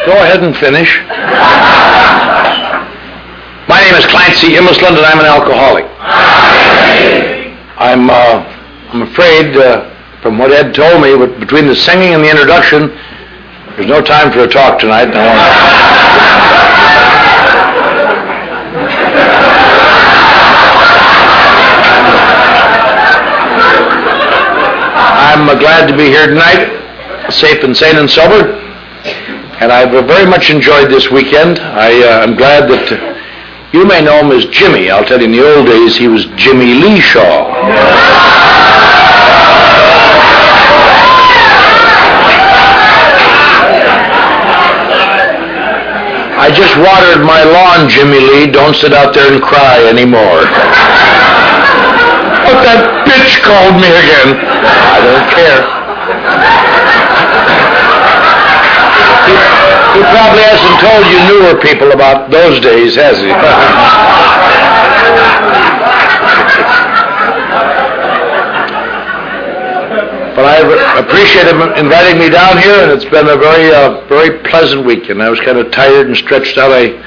Go ahead and finish. My name is Clancy Immisland, and I'm an alcoholic. I'm afraid, from what Ed told me, between the singing and the introduction, there's no time for a talk tonight. I'm glad to be here tonight, safe and sane and sober, and I've very much enjoyed this weekend. I'm glad that you may know him as Jimmy. I'll tell you, in the old days, he was Jimmy Lee Shaw. I just watered my lawn, Jimmy Lee. Don't sit out there and cry anymore. But that bitch called me again. I don't care. He probably hasn't told you newer people about those days, has he? But I appreciate him inviting me down here, and it's been a very pleasant weekend. I was kind of tired and stretched out. I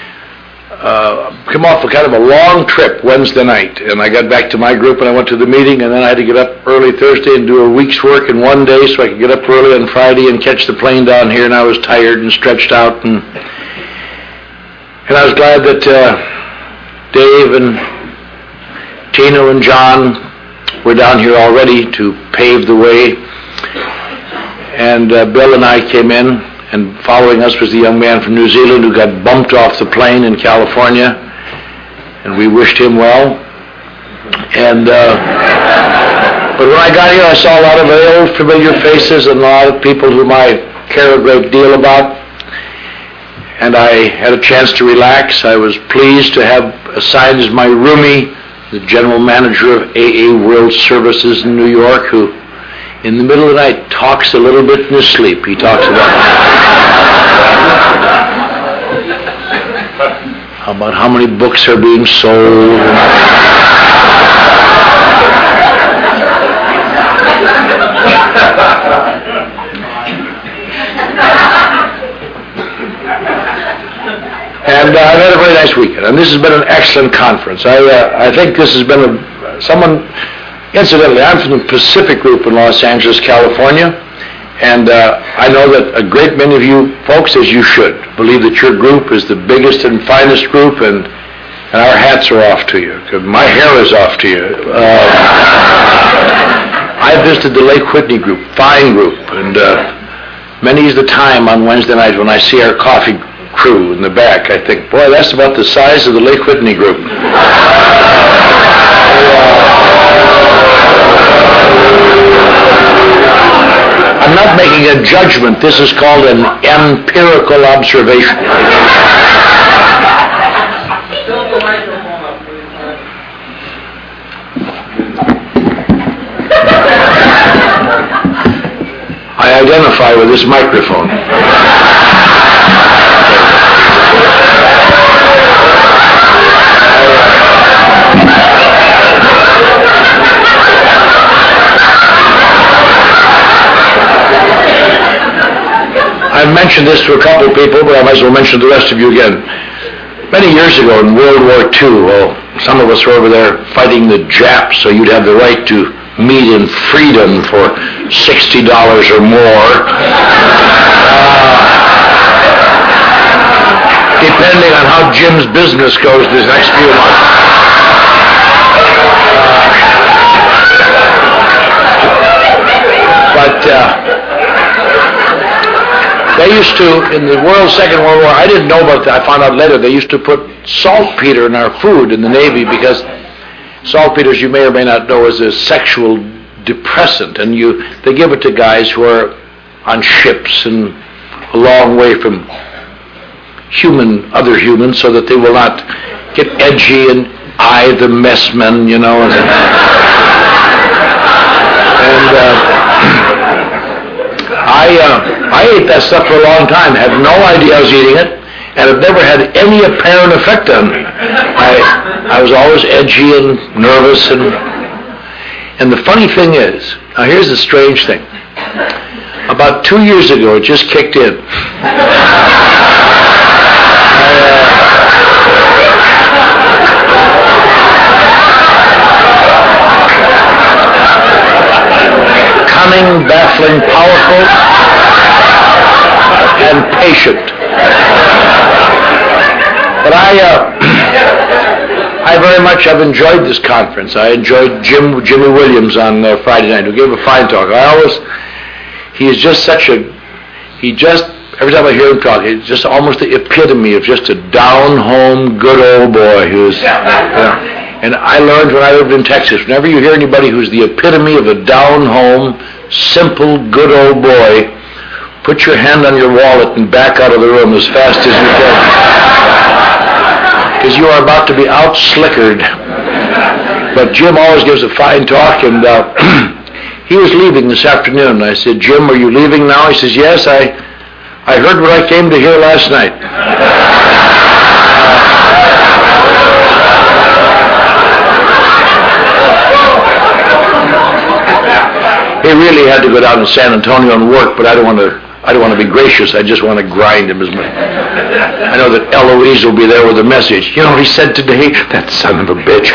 come off a kind of a long trip Wednesday night, and I got back to my group, and I went to the meeting, and then I had to get up early Thursday and do a week's work in one day so I could get up early on Friday and catch the plane down here, and I was tired and stretched out, and I was glad that Dave and Tino and John were down here already to pave the way, and Bill and I came in, and following us was the young man from New Zealand who got bumped off the plane in California, and we wished him well. And but when I got here, I saw a lot of very old familiar faces and a lot of people whom I care a great deal about, and I had a chance to relax. I was pleased to have assigned as my roomie the general manager of AA World Services in New York, who in the middle of the night talks a little bit in his sleep. He talks about how many books are being sold. And I've had a very nice weekend, and this has been an excellent conference. I think this has been incidentally, I'm from the Pacific Group in Los Angeles, California, and I know that a great many of you folks, as you should, believe that your group is the biggest and finest group, and our hats are off to you. My hair is off to you. I visited the Lake Whitney group, fine group, and many's the time on Wednesday night when I see our coffee crew in the back, I think, boy, that's about the size of the Lake Whitney group. I'm not making a judgment. This is called an empirical observation. I identify with this microphone. I've mentioned this to a couple of people, but I might as well mention the rest of you again. Many years ago in World War II, some of us were over there fighting the Japs, so you'd have the right to meet in freedom for $60 or more, depending on how Jim's business goes this next few months. But they used to, in the Second World War, I didn't know about that, I found out later, they used to put saltpeter in our food in the Navy because saltpeter, as you may or may not know, is a sexual depressant, and they give it to guys who are on ships and a long way from other humans, so that they will not get edgy and eye the messmen, you know. I ate that stuff for a long time, had no idea I was eating it, and it never had any apparent effect on me. I was always edgy and nervous, and the funny thing is, now here's the strange thing. About 2 years ago, it just kicked in. Cunning, baffling, powerful, and patient. But I very much have enjoyed this conference. I enjoyed Jimmy Williams on Friday night, who gave a fine talk. Every time I hear him talk, he's just almost the epitome of just a down-home, good old boy who's, and I learned when I lived in Texas, whenever you hear anybody who's the epitome of a down-home, simple, good old boy, put your hand on your wallet and back out of the room as fast as you can. Because you are about to be out-slickered. But Jim always gives a fine talk, and he was leaving this afternoon. I said, Jim, are you leaving now? He says, yes, I heard what I came to hear last night. He really had to go down to San Antonio and work, but I don't want to be gracious. I just want to grind him as much. I know that Eloise will be there with a message. You know what he said today? That son of a bitch.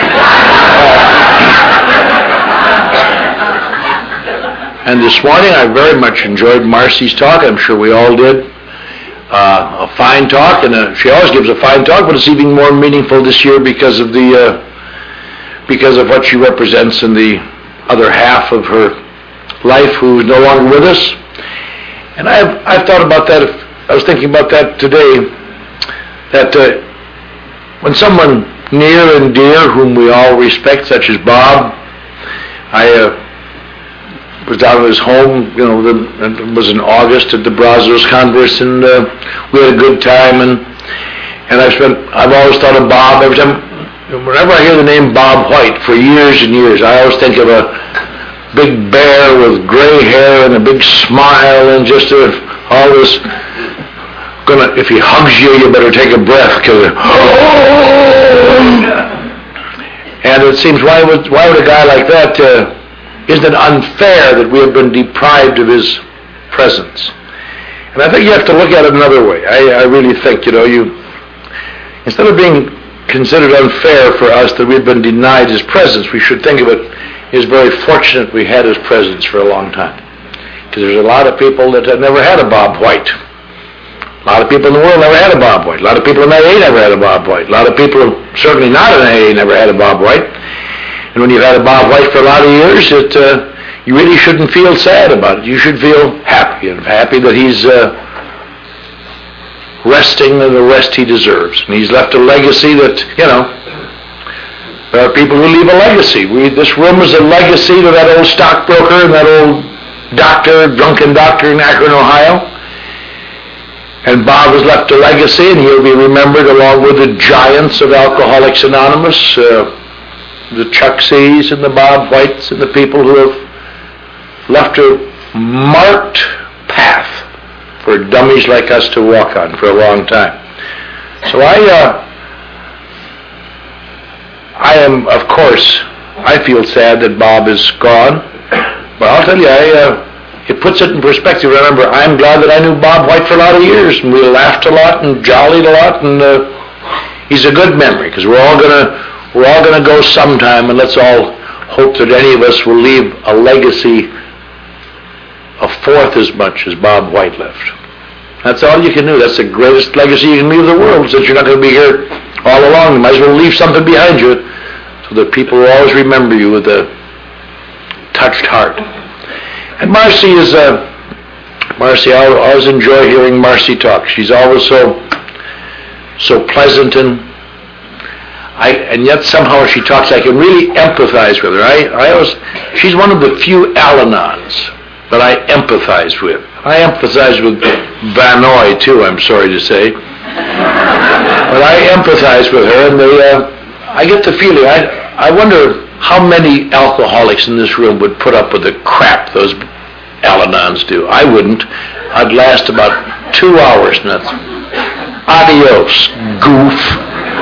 And this morning I very much enjoyed Marcy's talk. I'm sure we all did. A fine talk, and she always gives a fine talk, but it's even more meaningful this year because of what she represents in the other half of her life, who is no longer with us. And I've thought about that. I was thinking about that today, that when someone near and dear, whom we all respect, such as Bob, I was down at his home, it was in August at the Brazos Congress, and we had a good time, and I've always thought of Bob. Every time, whenever I hear the name Bob White, for years and years, I always think of a big bear with gray hair and a big smile, and just always if he hugs you, you better take a breath, and it seems, why would a guy like that, isn't it unfair that we have been deprived of his presence? And I think you have to look at it another way. I really think, instead of being considered unfair for us that we've been denied his presence, we should think of it as very fortunate we had his presence for a long time. Because there's a lot of people that have never had a Bob White. A lot of people in the world never had a Bob White. A lot of people in AA never had a Bob White. A lot of people, certainly not in AA, never had a Bob White. And when you've had a Bob White for a lot of years, you really shouldn't feel sad about it. You should feel happy, and happy that he's resting in the rest he deserves. And he's left a legacy that, there are people who leave a legacy. This room is a legacy to that old stockbroker and that old drunken doctor in Akron, Ohio. And Bob has left a legacy, and he'll be remembered along with the giants of Alcoholics Anonymous, the Chuck C's and the Bob Whites, and the people who have left a marked path for dummies like us to walk on for a long time. So I am, of course, I feel sad that Bob is gone, but I'll tell you, it puts it in perspective. Remember, I'm glad that I knew Bob White for a lot of years, and we laughed a lot and jollied a lot, and he's a good memory, because we're all gonna go sometime, and let's all hope that any of us will leave a legacy a fourth as much as Bob White left. That's all you can do. That's the greatest legacy you can leave the world, since you're not going to be here all along. You might as well leave something behind you so that people will always remember you with a touched heart. And Marcy is, I always enjoy hearing Marcy talk. She's always so pleasant, and yet somehow she talks, I can really empathize with her. She's one of the few Al-Anons that I empathize with. I empathize with Vanoy too, I'm sorry to say. But I empathize with her, and I get the feeling, I wonder how many alcoholics in this room would put up with the crap those Al-Anons do. I wouldn't. I'd last about 2 hours, and that's adios, goof.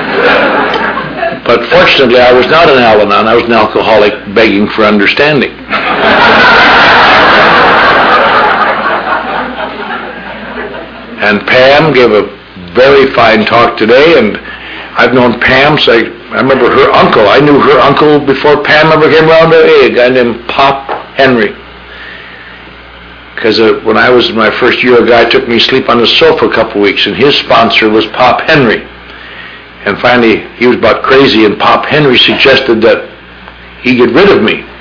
But fortunately, I was not an Al-Anon. I was an alcoholic begging for understanding. And Pam gave a very fine talk today, and I've known Pam, so I remember her uncle. I knew her uncle before Pam ever came around to A guy named Pop Henry. Because when I was in my first year, a guy took me to sleep on the sofa a couple weeks, and his sponsor was Pop Henry. And finally, he was about crazy, and Pop Henry suggested that he get rid of me.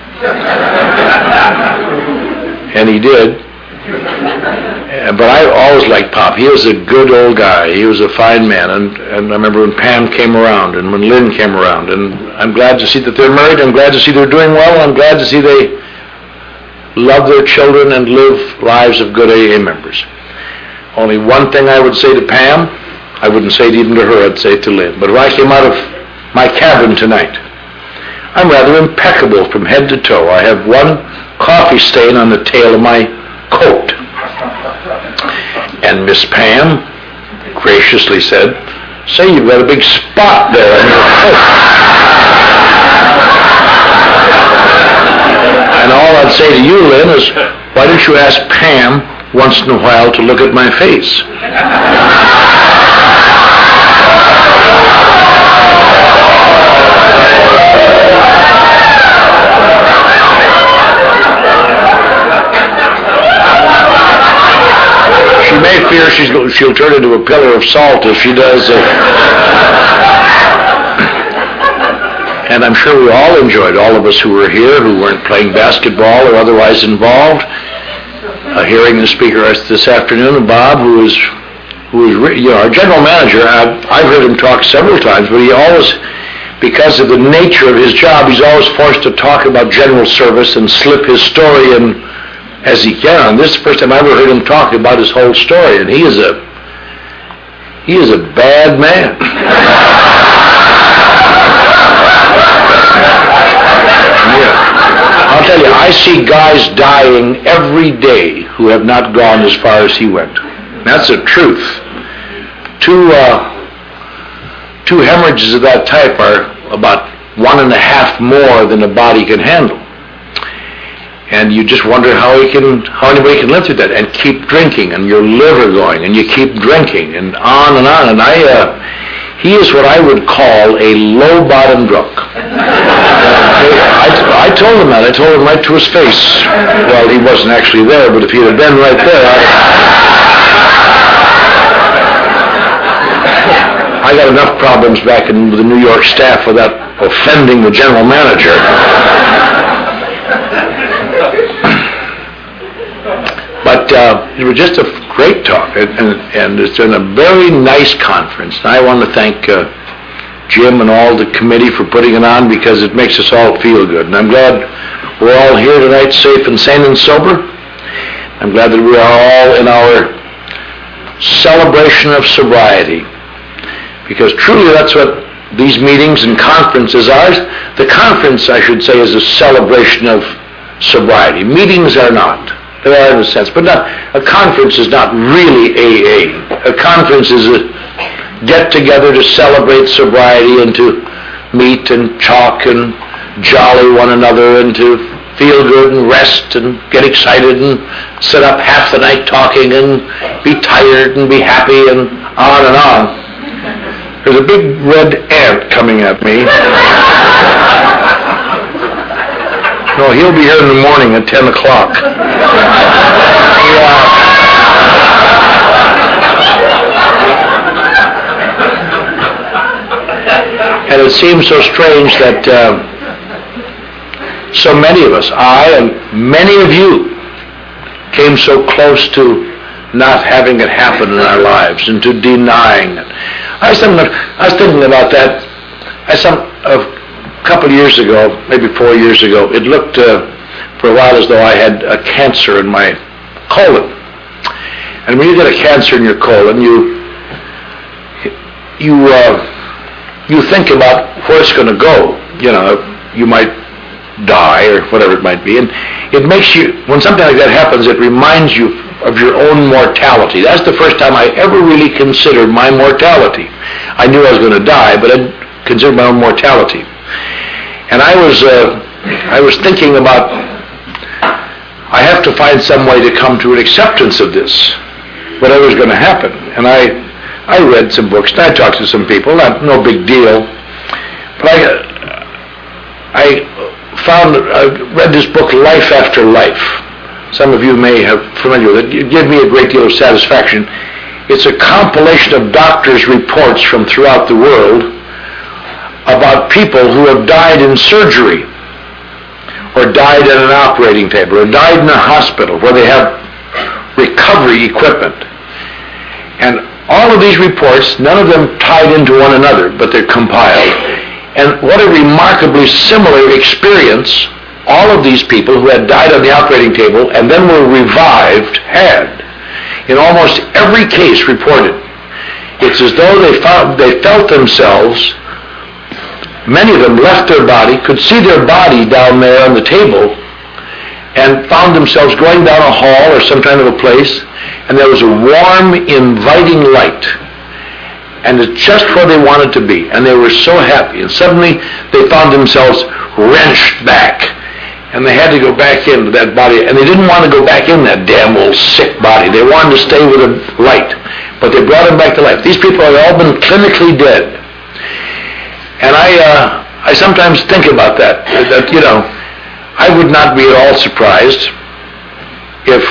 And he did. But I always liked Pop. He was a good old guy. He was a fine man. And I remember when Pam came around and when Lynn came around. And I'm glad to see that they're married. I'm glad to see they're doing well. I'm glad to see they love their children and live lives of good AA members. Only one thing I would say to Pam, I wouldn't say it even to her, I'd say it to Lynn. But when I came out of my cabin tonight, I'm rather impeccable from head to toe. I have one coffee stain on the tail of my coat. And Miss Pam graciously said, "Say, you've got a big spot there on your coat." And all I'd say to you, Lynn, is why don't you ask Pam once in a while to look at my face? She may fear she'll turn into a pillar of salt if she does. And I'm sure we all enjoyed, all of us who were here, who weren't playing basketball or otherwise involved, hearing the speaker this afternoon, Bob, who is our general manager. I've heard him talk several times, but he always, because of the nature of his job, he's always forced to talk about general service and slip his story in as he can. This is the first time I ever heard him talk about his whole story, and he is a bad man. Yeah. I'll tell you, I see guys dying every day who have not gone as far as he went. That's the truth. Two hemorrhages of that type are about 1.5 more than a body can handle. And you just wonder how anybody can live through that and keep drinking, and your liver going, and you keep drinking, and on and on. And he is what I would call a low-bottom drunk. I told him that. I told him right to his face. Well, he wasn't actually there, but if he had been right there, I got enough problems back in the New York staff without offending the general manager. But it was just a great talk, and it's been a very nice conference. And I want to thank Jim and all the committee for putting it on, because it makes us all feel good. And I'm glad we're all here tonight safe and sane and sober. I'm glad that we are all in our celebration of sobriety, because truly that's what these meetings and conferences are. The conference, I should say, is a celebration of sobriety. Meetings are not. They are in a sense, but a conference is not really AA. A conference is a get-together to celebrate sobriety and to meet and talk and jolly one another and to feel good and rest and get excited and sit up half the night talking and be tired and be happy and on and on. There's a big red ant coming at me. No, he'll be here in the morning at 10 o'clock. And it seems so strange that so many of us, I and many of you, came so close to not having it happen in our lives and to denying it. I was thinking about that. A couple of years ago, maybe 4 years ago, it looked for a while as though I had a cancer in my colon. And when you get a cancer in your colon, you think about where it's going to go. You know, you might die or whatever it might be. And it makes you, when something like that happens, it reminds you of your own mortality. That's the first time I ever really considered my mortality. I knew I was going to die, but I considered my own mortality. And I was thinking about, I have to find some way to come to an acceptance of this. whatever's going to happen. And I read some books, and I talked to some people, no big deal. But I read this book, Life After Life. Some of you may have familiar with it. It gave me a great deal of satisfaction. It's a compilation of doctors' reports from throughout the world about people who have died in surgery, or died at an operating table, or died in a hospital where they have recovery equipment. And all of these reports, none of them tied into one another, but they're compiled. And what a remarkably similar experience all of these people who had died on the operating table and then were revived had. In almost every case reported, it's as though they felt themselves, many of them left their body, could see their body down there on the table, and found themselves going down a hall or some kind of a place, and there was a warm, inviting light. And it's just where they wanted to be. And they were so happy. And suddenly they found themselves wrenched back. And they had to go back into that body. And they didn't want to go back in that damn old sick body. They wanted to stay with the light. But they brought them back to life. These people had all been clinically dead. And I sometimes think about that. That, you know, I would not be at all surprised if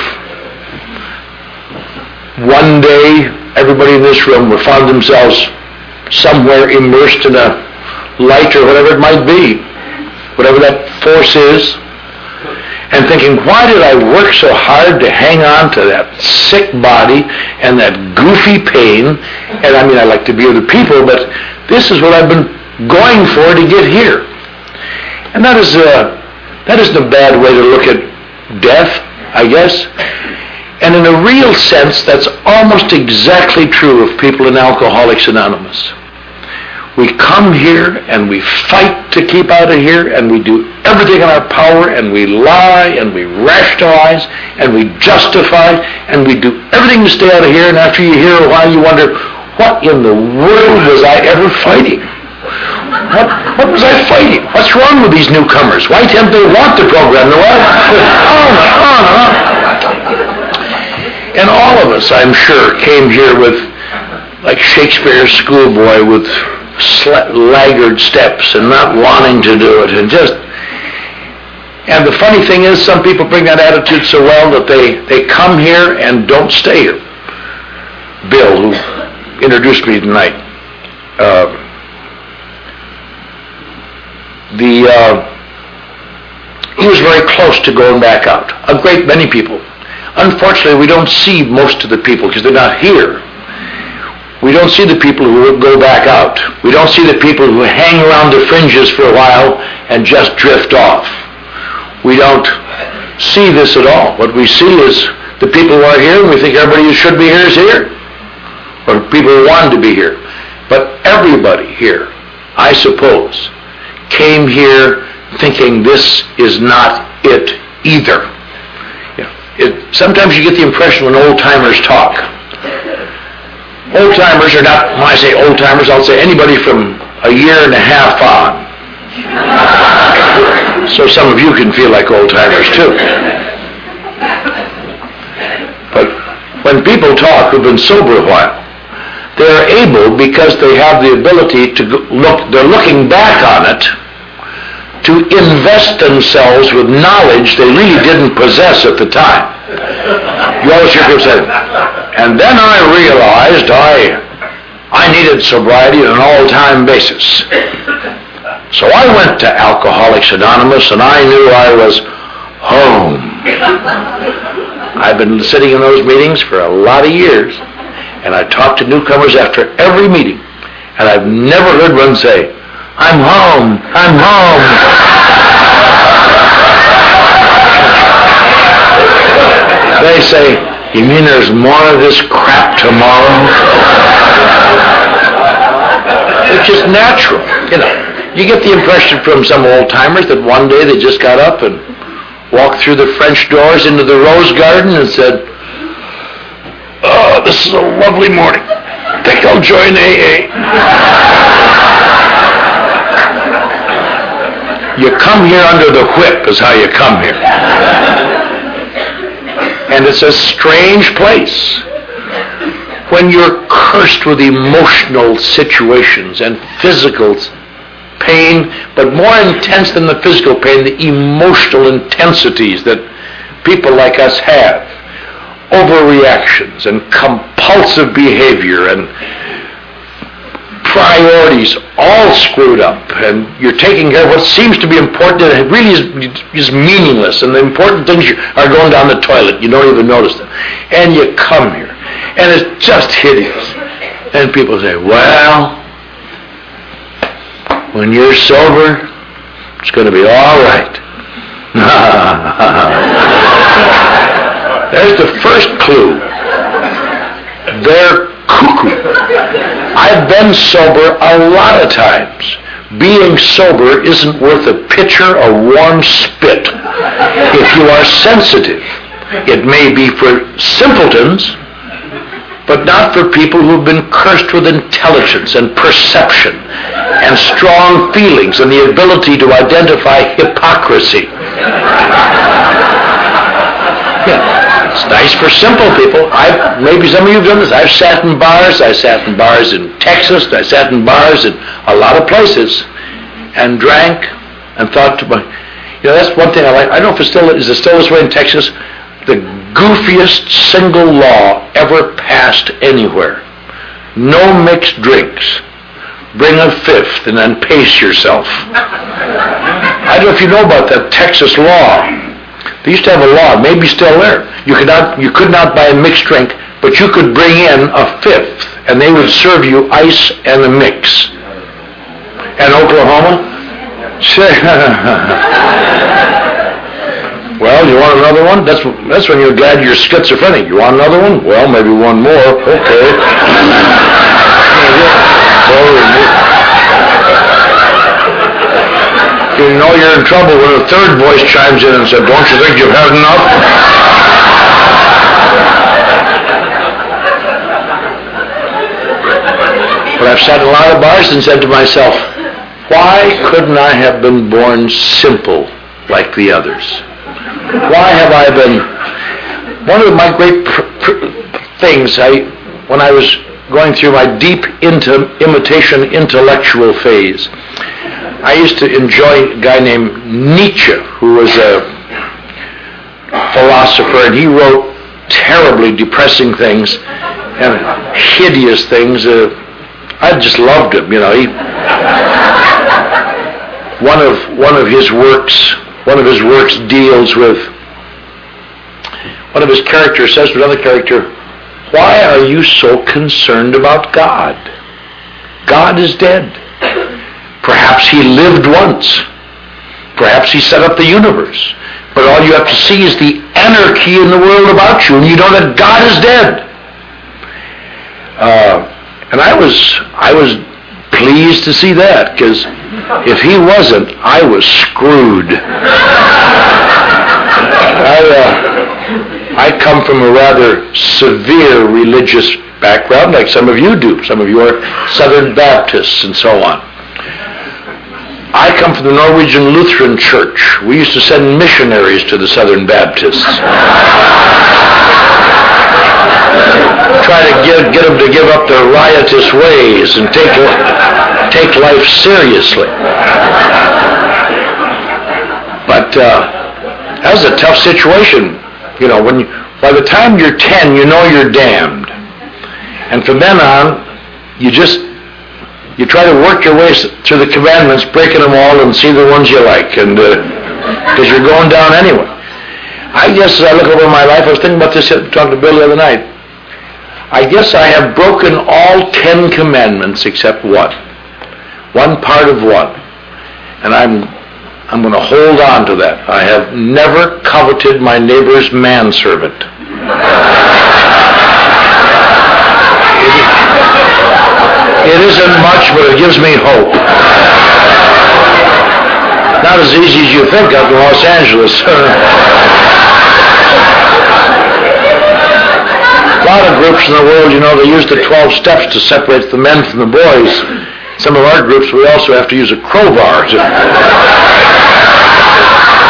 one day everybody in this room would find themselves somewhere immersed in a light or whatever it might be, whatever that force is, and thinking, why did I work so hard to hang on to that sick body and that goofy pain? And I mean, I like to be with the people, but this is what I've been going for to get here. And that isn't a bad way to look at death, I guess. And in a real sense, that's almost exactly true of people in Alcoholics Anonymous. We come here and we fight to keep out of here, and we do everything in our power, and we lie, and we rationalize, and we justify, and we do everything to stay out of here, and after you hear a while, you wonder, what in the world was I ever fighting? What was I fighting? What's wrong with these newcomers? Why can't they want the program? On and on and on. And all of us, I'm sure, came here with, like Shakespeare's schoolboy, with laggard steps and not wanting to do it. And the funny thing is, some people bring that attitude so well that they come here and don't stay here. Bill, who introduced me tonight, he was very close to going back out. A great many people. Unfortunately, we don't see most of the people because they're not here. We don't see the people who go back out. We don't see the people who hang around the fringes for a while and just drift off. We don't see this at all. What we see is the people who are here, and we think everybody who should be here is here, or people who wanted to be here. But everybody here, I suppose, came here thinking this is not it either. Sometimes you get the impression when old-timers talk. Old-timers are not, when I say old-timers, I'll say anybody from a year and a half on. So some of you can feel like old-timers too. But when people talk who've been sober a while, they're able, because they have the ability to look, they're looking back on it, to invest themselves with knowledge they really didn't possess at the time. You always hear people say, and then I realized I needed sobriety on an all-time basis. So I went to Alcoholics Anonymous, and I knew I was home. I've been sitting in those meetings for a lot of years, and I talk to newcomers after every meeting, and I've never heard one say, I'm home, I'm home. They say, you mean there's more of this crap tomorrow? It's just natural, you know. You get the impression from some old-timers that one day they just got up and walked through the French doors into the rose garden and said, oh, this is a lovely morning. I think I'll join AA. You come here under the whip is how you come here. And it's a strange place when you're cursed with emotional situations and physical pain, but more intense than the physical pain, the emotional intensities that people like us have, overreactions and compulsive behavior and priorities all screwed up, and you're taking care of what seems to be important and it really is meaningless, and the important things are going down the toilet. You don't even notice them. And you come here, and it's just hideous. And people say, well, when you're sober, it's going to be all right. There's the first clue. They're cuckoo. I've been sober a lot of times. Being sober isn't worth a pitcher of warm spit. If you are sensitive, it may be for simpletons, but not for people who've been cursed with intelligence and perception and strong feelings and the ability to identify hypocrisy. Yeah. It's nice for simple people. Maybe some of you have done this. I've sat in bars. I sat in bars in Texas. I sat in bars in a lot of places and drank and thought to myself, that's one thing I like. I don't know if is it still this way in Texas? The goofiest single law ever passed anywhere. No mixed drinks. Bring a fifth and then pace yourself. I don't know if you know about that Texas law. They used to have a law, maybe still there. You could not buy a mixed drink, but you could bring in a fifth, and they would serve you ice and a mix. And Oklahoma? Well, you want another one? That's when you're glad you're schizophrenic. You want another one? Well, maybe one more. Okay. You know you're in trouble when a third voice chimes in and says, don't you think you've had enough? But I've sat in a lot of bars and said to myself, why couldn't I have been born simple like the others? Why have I been... One of my great things, when I was going through my deep imitation intellectual phase, I used to enjoy a guy named Nietzsche, who was a philosopher, and he wrote terribly depressing things and hideous things. I just loved him. One of his works deals with, one of his characters says to another character, why are you so concerned about God? God is dead. Perhaps he lived once. Perhaps he set up the universe. But all you have to see is the anarchy in the world about you, and you know that God is dead. And I was pleased to see that, because if he wasn't, I was screwed. I come from a rather severe religious background, like some of you do. Some of you are Southern Baptists and so on. I come from the Norwegian Lutheran Church. We used to send missionaries to the Southern Baptists. Try to get them to give up their riotous ways and take life seriously. But that was a tough situation. By the time you're 10, you know you're damned. And from then on, you try to work your way through the commandments, breaking them all, and see the ones you like, and because you're going down anyway. I guess as I look over my life, I was thinking about this, talking to Bill the other night. I guess I have broken all 10 commandments except one part of one, and I'm going to hold on to that. I have never coveted my neighbor's manservant. It isn't much, but it gives me hope. Not as easy as you think up in Los Angeles. A lot of groups in the world, they use the 12 steps to separate the men from the boys. Some of our groups, we also have to use a crowbar to...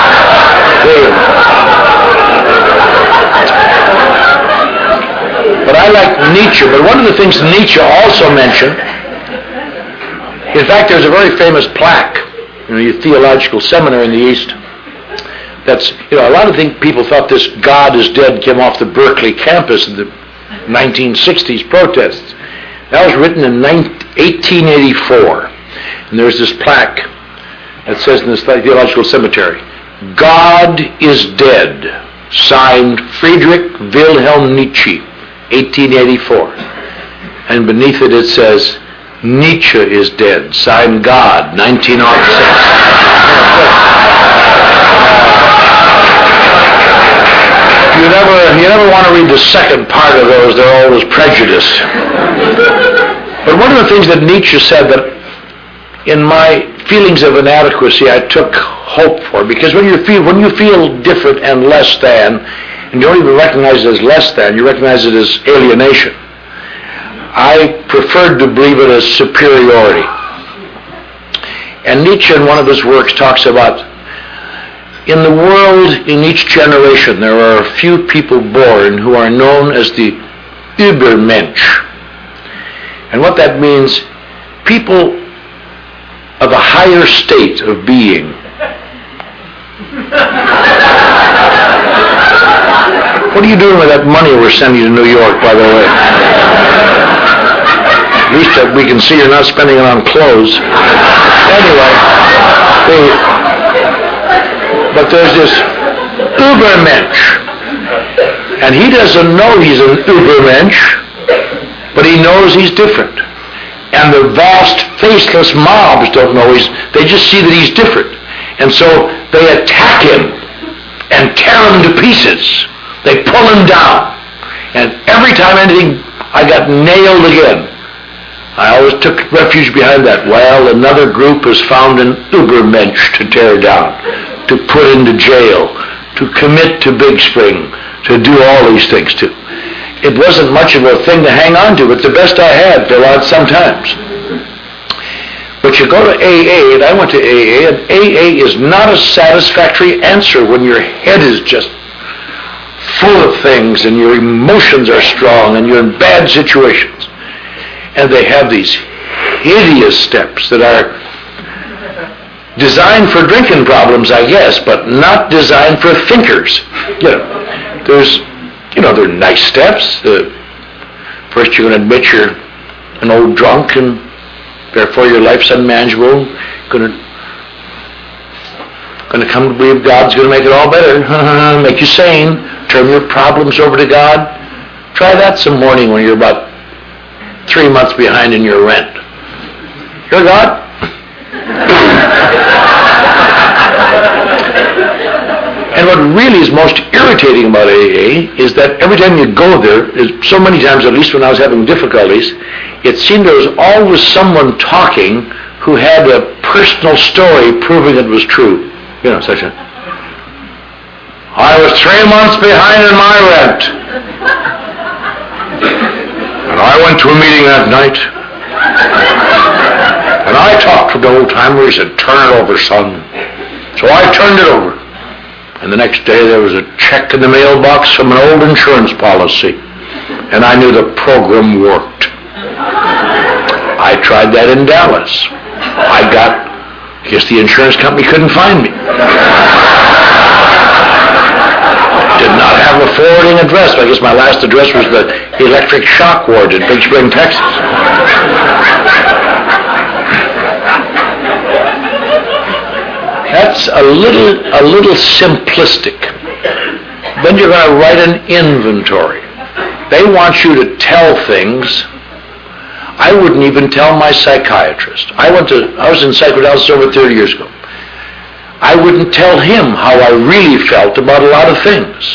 But I like Nietzsche, but one of the things Nietzsche also mentioned, in fact, there's a very famous plaque in a theological seminary in the East. That's, a lot of people thought this God is dead came off the Berkeley campus in the 1960s protests. That was written in 1884. And there's this plaque that says in this theological cemetery, God is dead, signed Friedrich Wilhelm Nietzsche, 1884. And beneath it says, Nietzsche is dead, signed God, 1906. You never want to read the second part of those. They're always prejudiced. But one of the things that Nietzsche said that in my feelings of inadequacy I took hope for, because when you feel different and less than, and you don't even recognize it as less than, you recognize it as alienation. I preferred to believe it as superiority. And Nietzsche in one of his works talks about, in the world, in each generation, there are a few people born who are known as the Übermensch. And what that means, people of a higher state of being. What are you doing with that money we're sending to New York, by the way? At least we can see you're not spending it on clothes. Anyway, but there's this Übermensch, and he doesn't know he's an Übermensch, but he knows he's different. And the vast, faceless mobs don't know they just see that he's different. And so they attack him and tear him to pieces. They pull him down. And every time I got nailed again, I always took refuge behind that. Well, another group has found an Übermensch to tear down, to put into jail, to commit to Big Spring, to do all these things to. It wasn't much of a thing to hang on to. It's the best I had for sometimes. But you go to AA, and I went to AA, and AA is not a satisfactory answer when your head is just full of things and your emotions are strong and you're in bad situations. And they have these hideous steps that are designed for drinking problems, I guess, but not designed for thinkers. They're nice steps. First you're going to admit you're an old drunk and therefore your life's unmanageable. Going to come to believe God's going to make it all better. Make you sane. Turn your problems over to God. Try that some morning when you're about 3 months behind in your rent. Hear God? And what really is most irritating about AA is that every time you go there, so many times, at least when I was having difficulties, it seemed there was always someone talking who had a personal story proving it was true. Such a, I was 3 months behind in my rent. And I went to a meeting that night. And I talked to the old-timer. He said, turn it over, son. So I turned it over. And the next day there was a check in the mailbox from an old insurance policy. And I knew the program worked. I tried that in Dallas. I guess the insurance company couldn't find me. Did not have a forwarding address. I guess my last address was the electric shock ward in Big Spring, Texas. That's a little simplistic. Then you're going to write an inventory. They want you to tell things. I wouldn't even tell my psychiatrist. I was in psychoanalysis over 30 years ago. I wouldn't tell him how I really felt about a lot of things.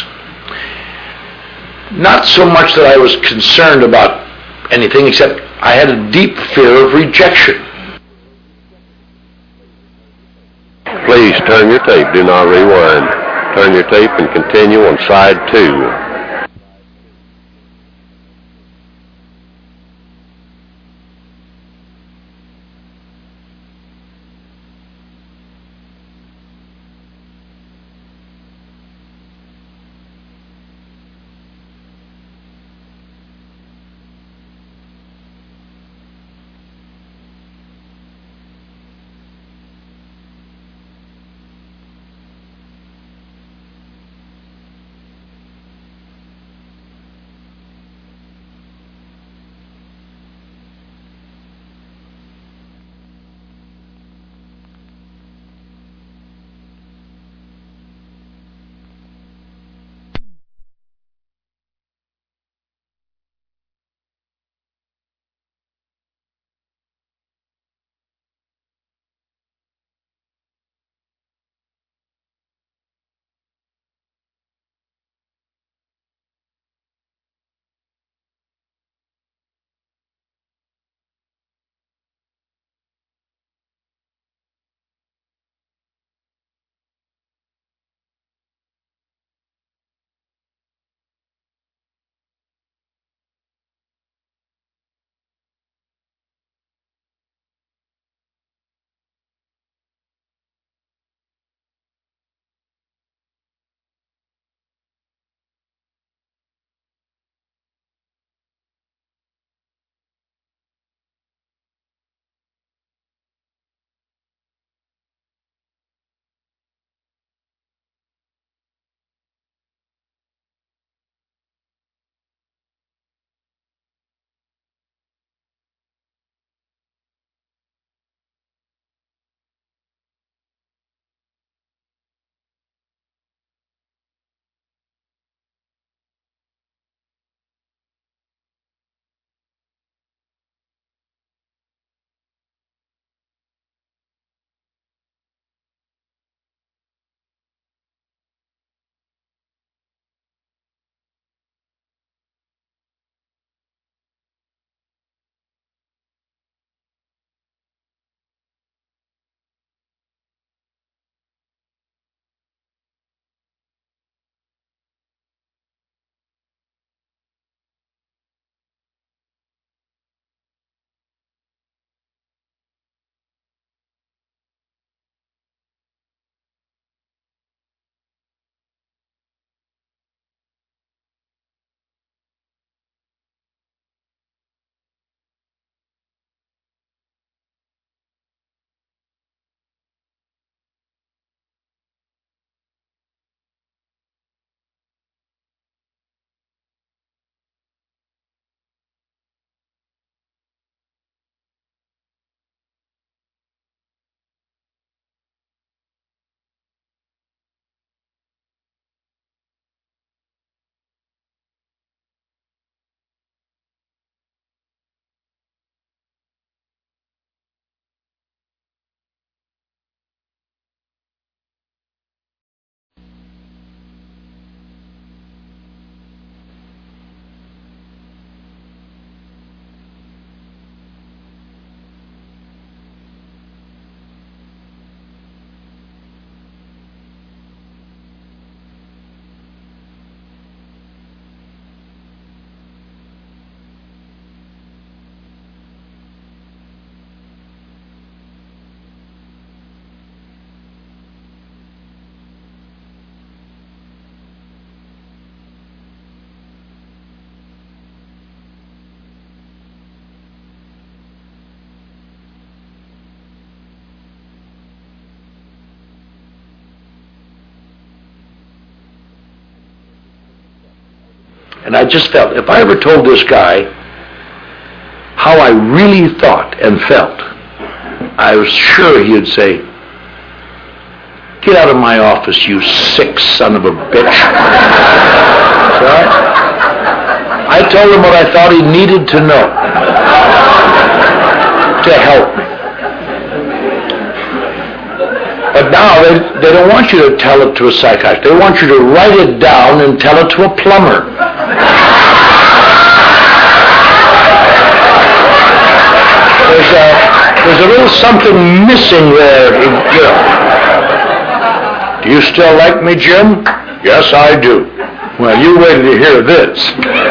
Not so much that I was concerned about anything, except I had a deep fear of rejection. Please turn your tape. Do not rewind. Turn your tape and continue on side 2. And I just felt, if I ever told this guy how I really thought and felt, I was sure he would say, "Get out of my office, you sick son of a bitch." So I told him what I thought he needed to know to help me. But now they don't want you to tell it to a psychiatrist. They want you to write it down and tell it to a plumber. There's a little something missing there. Do you still like me, Jim? Yes, I do. Well, you wait till you hear this.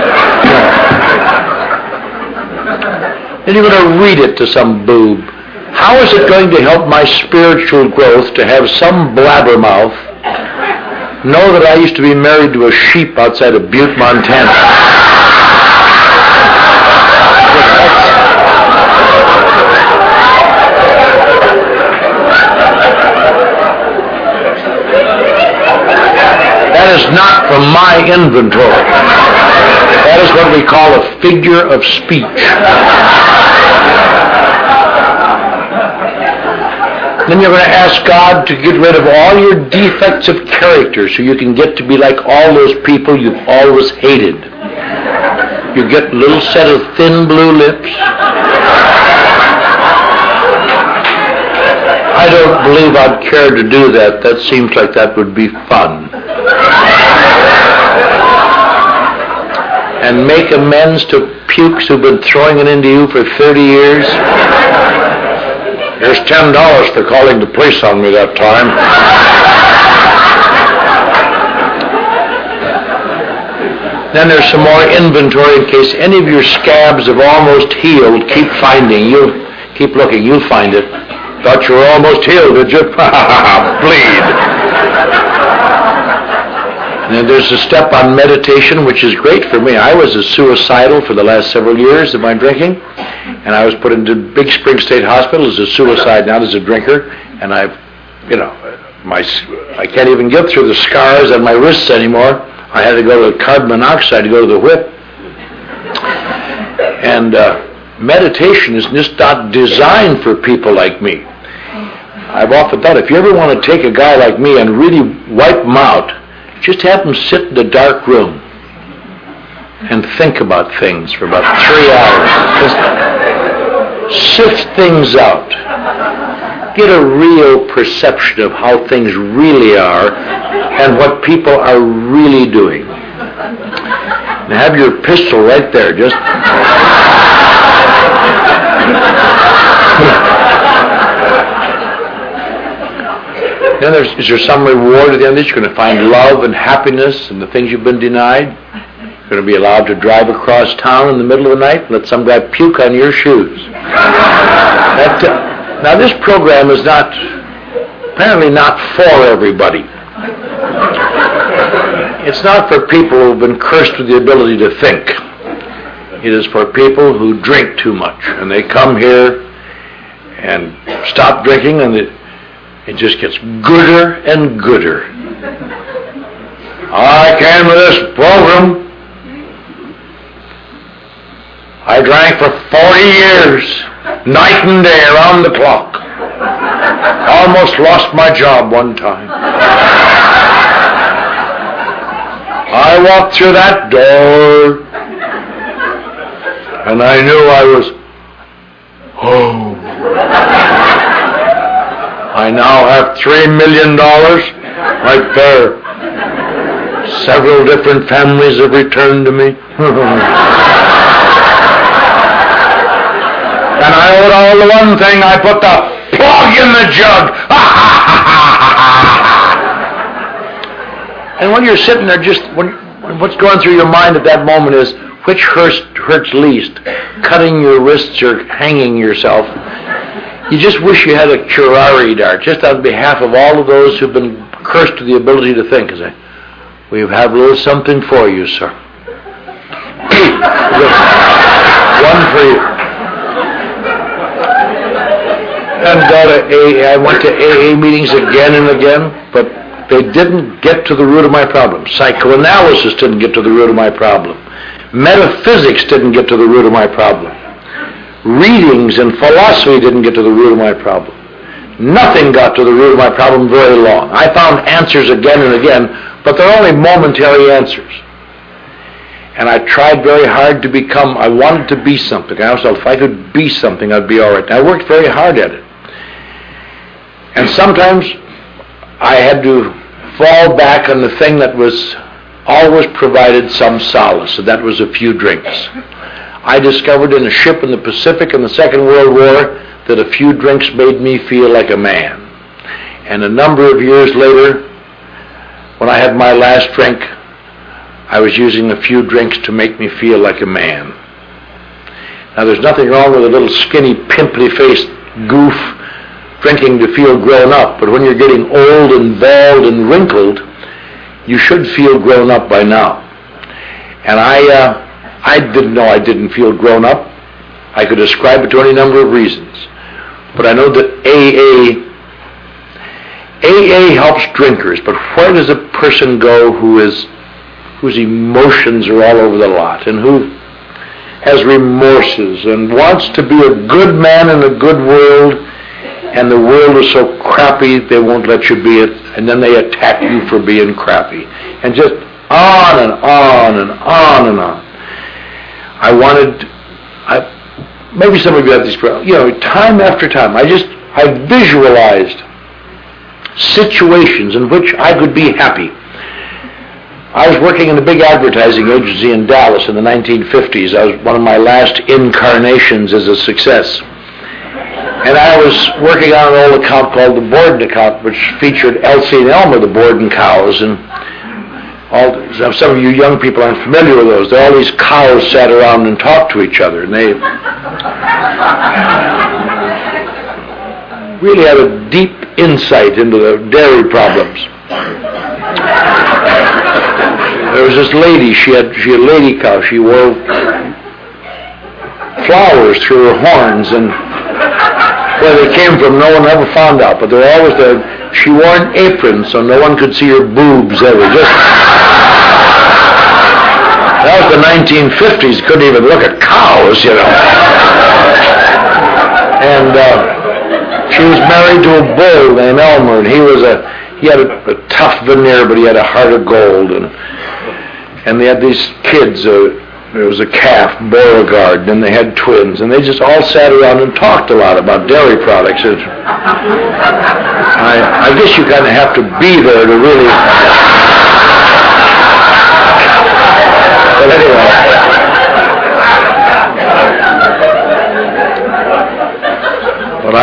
Then you're going to read it to some boob. How is it going to help my spiritual growth to have some blabbermouth know that I used to be married to a sheep outside of Butte, Montana? That is not from my inventory. That is what we call a figure of speech. Then you're going to ask God to get rid of all your defects of character so you can get to be like all those people you've always hated. You get a little set of thin blue lips. I don't believe I'd care to do that. That seems like that would be fun. And make amends to pukes who've been throwing it into you for 30 years. Here's $10 for calling the police on me that time. Then there's some more inventory in case any of your scabs have almost healed. Keep finding. You'll keep looking. You'll find it. Thought you were almost healed, did you? Bleed. And then there's a step on meditation, which is great for me. I was suicidal for the last several years of my drinking, and I was put into Big Spring State Hospital as a suicide, not as a drinker. And I can't even get through the scars on my wrists anymore. I had to go to carbon monoxide to go to the whip. And meditation is just not designed for people like me. I've often thought, if you ever want to take a guy like me and really wipe him out, just have him sit in a dark room and think about things for about 3 hours. Just sift things out. Get a real perception of how things really are and what people are really doing. And have your pistol right there. Just... Then is there some reward at the end of this? You're going to find love and happiness and the things you've been denied. You're going to be allowed to drive across town in the middle of the night and let some guy puke on your shoes. Now this program is apparently not for everybody. It's not for people who've been cursed with the ability to think. It is for people who drink too much. And they come here and stop drinking and it just gets gooder and gooder. I came to this program. I drank for 40 years, night and day, around the clock. Almost lost my job one time. I walked through that door, and I knew I was home. I now have $3 million right there. Several different families have returned to me. And I owed all the one thing, I put the plug in the jug. And when you're sitting there, what's going through your mind at that moment is, which hurts least? Cutting your wrists or hanging yourself? You just wish you had a curare dart, just on behalf of all of those who've been cursed with the ability to think. We have a little something for you, sir. One for you. And I went to AA meetings again and again, but They didn't get to the root of my problem. Psychoanalysis didn't get to the root of my problem. Metaphysics didn't get to the root of my problem. Readings and philosophy didn't get to the root of my problem. Nothing got to the root of my problem very long. I found answers again and again, but they're only momentary answers. And I tried very hard to become, I wanted to be something. I always thought if I could be something, I'd be all right. And I worked very hard at it. And sometimes I had to fall back on the thing that was always provided some solace, and that was a few drinks. I discovered in a ship in the Pacific in the Second World War that a few drinks made me feel like a man. And a number of years later, when I had my last drink, I was using a few drinks to make me feel like a man. Now, there's nothing wrong with a little skinny, pimply-faced goof drinking to feel grown up, but when you're getting old and bald and wrinkled, you should feel grown up by now. And I didn't know I didn't feel grown up. I could ascribe it to any number of reasons. But I know that AA helps drinkers, but where does a person go whose emotions are all over the lot and who has remorses and wants to be a good man in a good world, and the world is so crappy they won't let you be it, and then they attack you for being crappy, and just on and on and on and on. Maybe some of you have these problems. Time after time, I visualized situations in which I could be happy. I was working in a big advertising agency in Dallas in the 1950s. I was one of my last incarnations as a success. And I was working on an old account called the Borden account, which featured Elsie and Elmer, the Borden cows. And some of you young people aren't familiar with those. All these cows sat around and talked to each other. And they really had a deep insight into the dairy problems. There was this lady, she had a lady cow. She wore flowers through her horns, and where they came from, no one ever found out. But they were always there. She wore an apron, so no one could see her boobs ever. That was the 1950s. Couldn't even look at cows, And she was married to a bull named Elmer, and he had a tough veneer, but he had a heart of gold. And they had these kids. There was a calf, Beauregard, and they had twins, and they just all sat around and talked a lot about dairy products. I guess you kind of have to be there to really. But anyway. But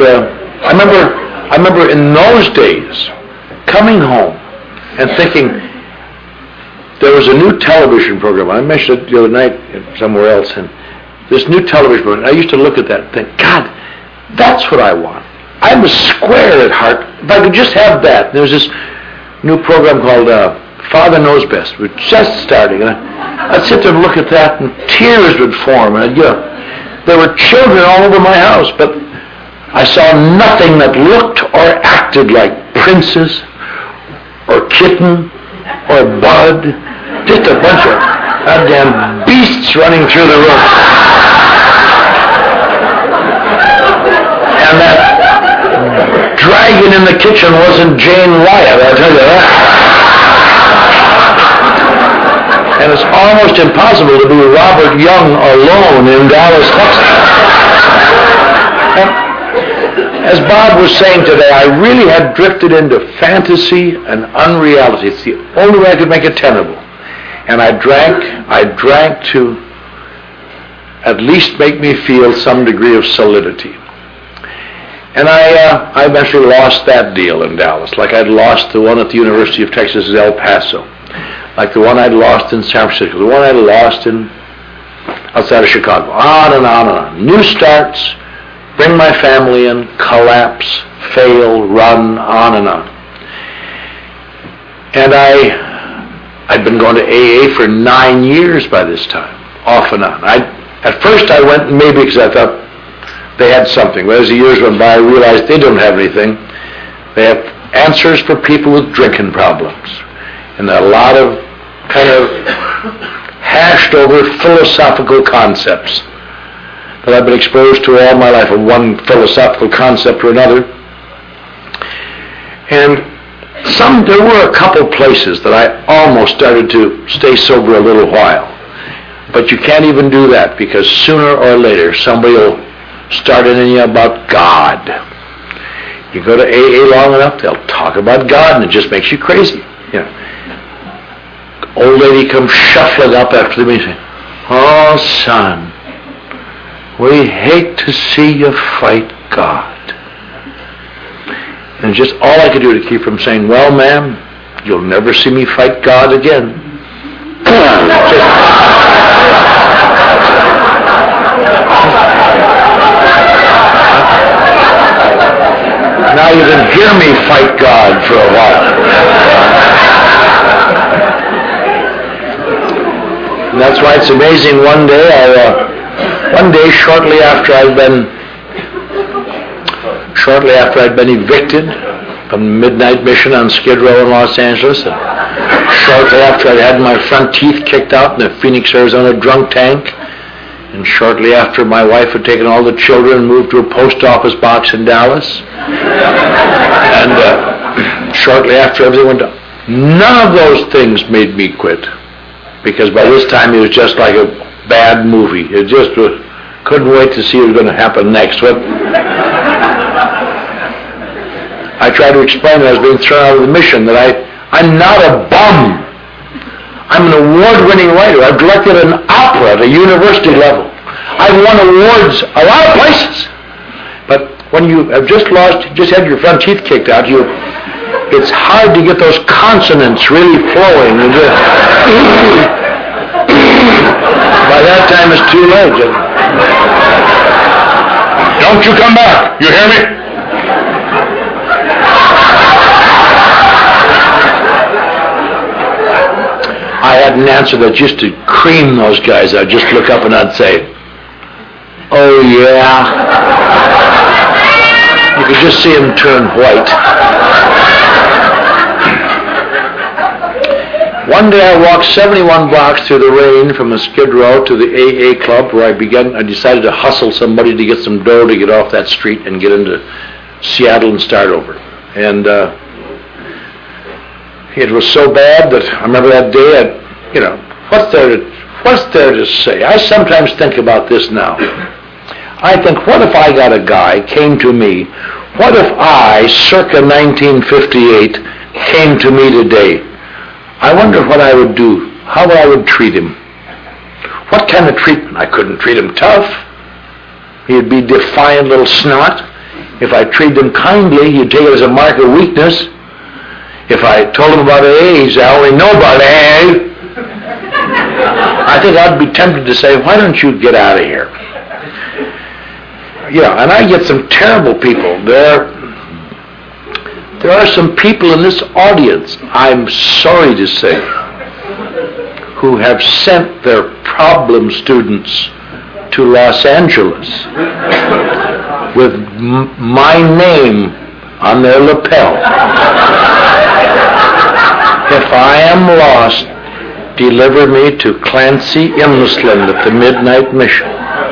I remember in those days coming home and thinking. There was a new television program. I mentioned it the other night somewhere else, and this new television program, I used to look at that and think, God, that's what I want. I'm a square at heart. If I could just have that. There was this new program called Father Knows Best. We're just starting. And I'd sit there and look at that, and tears would form. And there were children all over my house, but I saw nothing that looked or acted like Princess or Kitten or Bud. Just a bunch of goddamn beasts running through the room. And that dragon in the kitchen wasn't Jane Wyatt, I'll tell you that. And it's almost impossible to be Robert Young alone in Dallas, Texas. And as Bob was saying today, I really had drifted into fantasy and unreality. It's the only way I could make it tenable. And I drank to at least make me feel some degree of solidity. And I eventually lost that deal in Dallas, like I'd lost the one at the University of Texas at El Paso, like the one I'd lost in San Francisco, the one I'd lost outside of Chicago, on and on and on. New starts, bring my family in, collapse, fail, run, on and on. And I'd been going to AA for 9 years by this time, off and on. At first I went maybe because I thought they had something. But as the years went by, I realized they don't have anything. They have answers for people with drinking problems, and a lot of kind of hashed over philosophical concepts that I've been exposed to all my life, of one philosophical concept or another. And there were a couple places that I almost started to stay sober a little while. But you can't even do that, because sooner or later somebody will start in you about God. You go to AA long enough, they'll talk about God, and it just makes you crazy. Old lady comes shuffling up after the meeting. Oh, son, we hate to see you fight God. And just all I could do to keep from saying, well, ma'am, you'll never see me fight God again. Now you can hear me fight God for a while. And that's why it's amazing. One day, shortly after I'd been evicted from the Midnight Mission on Skid Row in Los Angeles, and shortly after I'd had my front teeth kicked out in the Phoenix, Arizona drunk tank, and shortly after my wife had taken all the children and moved to a post office box in Dallas, and shortly after everything went down, none of those things made me quit. Because by this time it was just like a bad movie. It just couldn't wait to see what was going to happen next. I tried to explain when I was being thrown out of the mission that I'm not a bum. I'm an award-winning writer. I've directed an opera at a university level. I've won awards a lot of places. But when you have just had your front teeth kicked out, it's hard to get those consonants really flowing. By that time, it's too late. Don't you come back. You hear me? I had an answer that just to cream those guys. I'd just look up and I'd say, oh, yeah. You could just see them turn white. One day I walked 71 blocks through the rain from the Skid Row to the AA club, where I decided to hustle somebody to get some dough to get off that street and get into Seattle and start over. And it was so bad that I remember that day, what's there to say? I sometimes think about this now. I think, what if I got a guy, came to me, what if I, circa 1958, came to me today? I wonder what I would do, how I would treat him. What kind of treatment? I couldn't treat him tough. He'd be defiant little snot. If I treated him kindly, he'd take it as a mark of weakness. If I told him about AA, he'd say, I only know about AA. I think I'd be tempted to say, why don't you get out of here? And I get some terrible people. There are some people in this audience, I'm sorry to say, who have sent their problem students to Los Angeles with my name on their lapel. If I am lost, deliver me to Clancy Imsland at the Midnight Mission.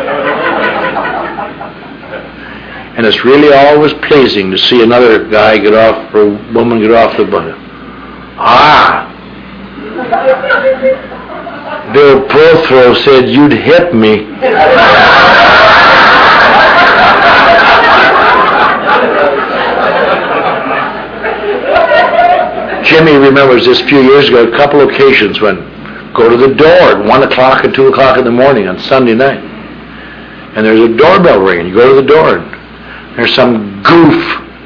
And it's really always pleasing to see another guy get off, or a woman get off the bus. Bill Prothro said you'd hit me. Jimmy remembers this a few years ago, a couple occasions when go to the door at 1 o'clock and 2 o'clock in the morning on Sunday night. And there's a doorbell ringing. You go to the door and there's some goof.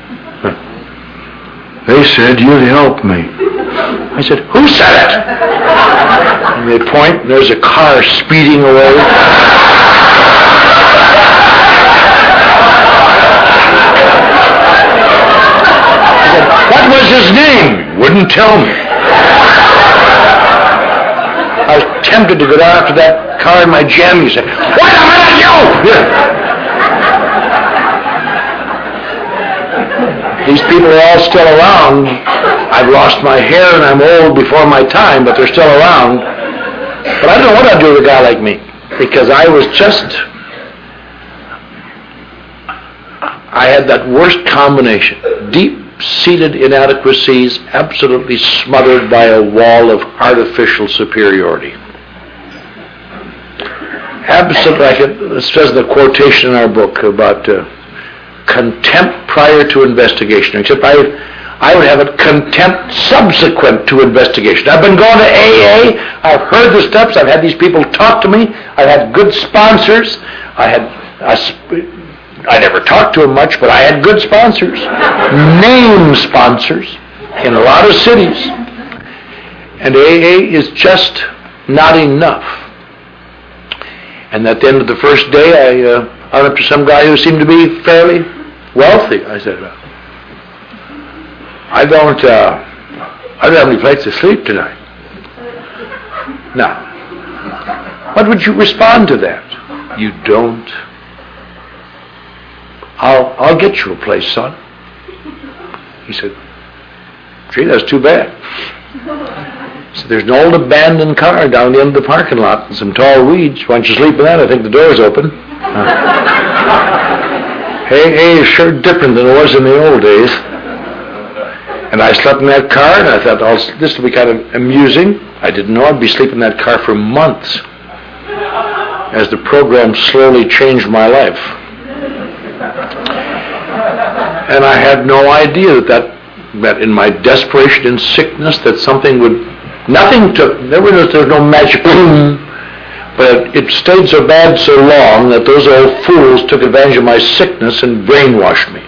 They said you'd help me. I said, who said it? And they point, and there's a car speeding away. I said, what was his name? Wouldn't tell me. I was tempted to go down after that car in my jammies. He said, wait a minute, you! These people are all still around. I've lost my hair and I'm old before my time, but they're still around. But I don't know what I'd do with a guy like me, because I had that worst combination. Deep-seated inadequacies, absolutely smothered by a wall of artificial superiority. Absolutely, it says in the quotation in our book about contempt prior to investigation, except I would have it contempt subsequent to investigation. I've been going to AA, I've heard the steps, I've had these people talk to me, I've had good sponsors, I never talked to them much, but I had good sponsors, name sponsors in a lot of cities. And AA is just not enough. And at the end of the first day, I went up to some guy who seemed to be fairly wealthy. I said, I don't have any place to sleep tonight. Now, what would you respond to that? You don't? I'll get you a place, son. He said, gee, that's too bad. He said, there's an old abandoned car down the end of the parking lot and some tall weeds. Why don't you sleep in that? I think the door's open. AA is sure different than it was in the old days. And I slept in that car, and I thought, this will be kind of amusing. I didn't know I'd be sleeping in that car for months as the program slowly changed my life. And I had no idea that in my desperation and sickness that something would, there was no magic boom, but it stayed so bad so long that those old fools took advantage of my sickness and brainwashed me.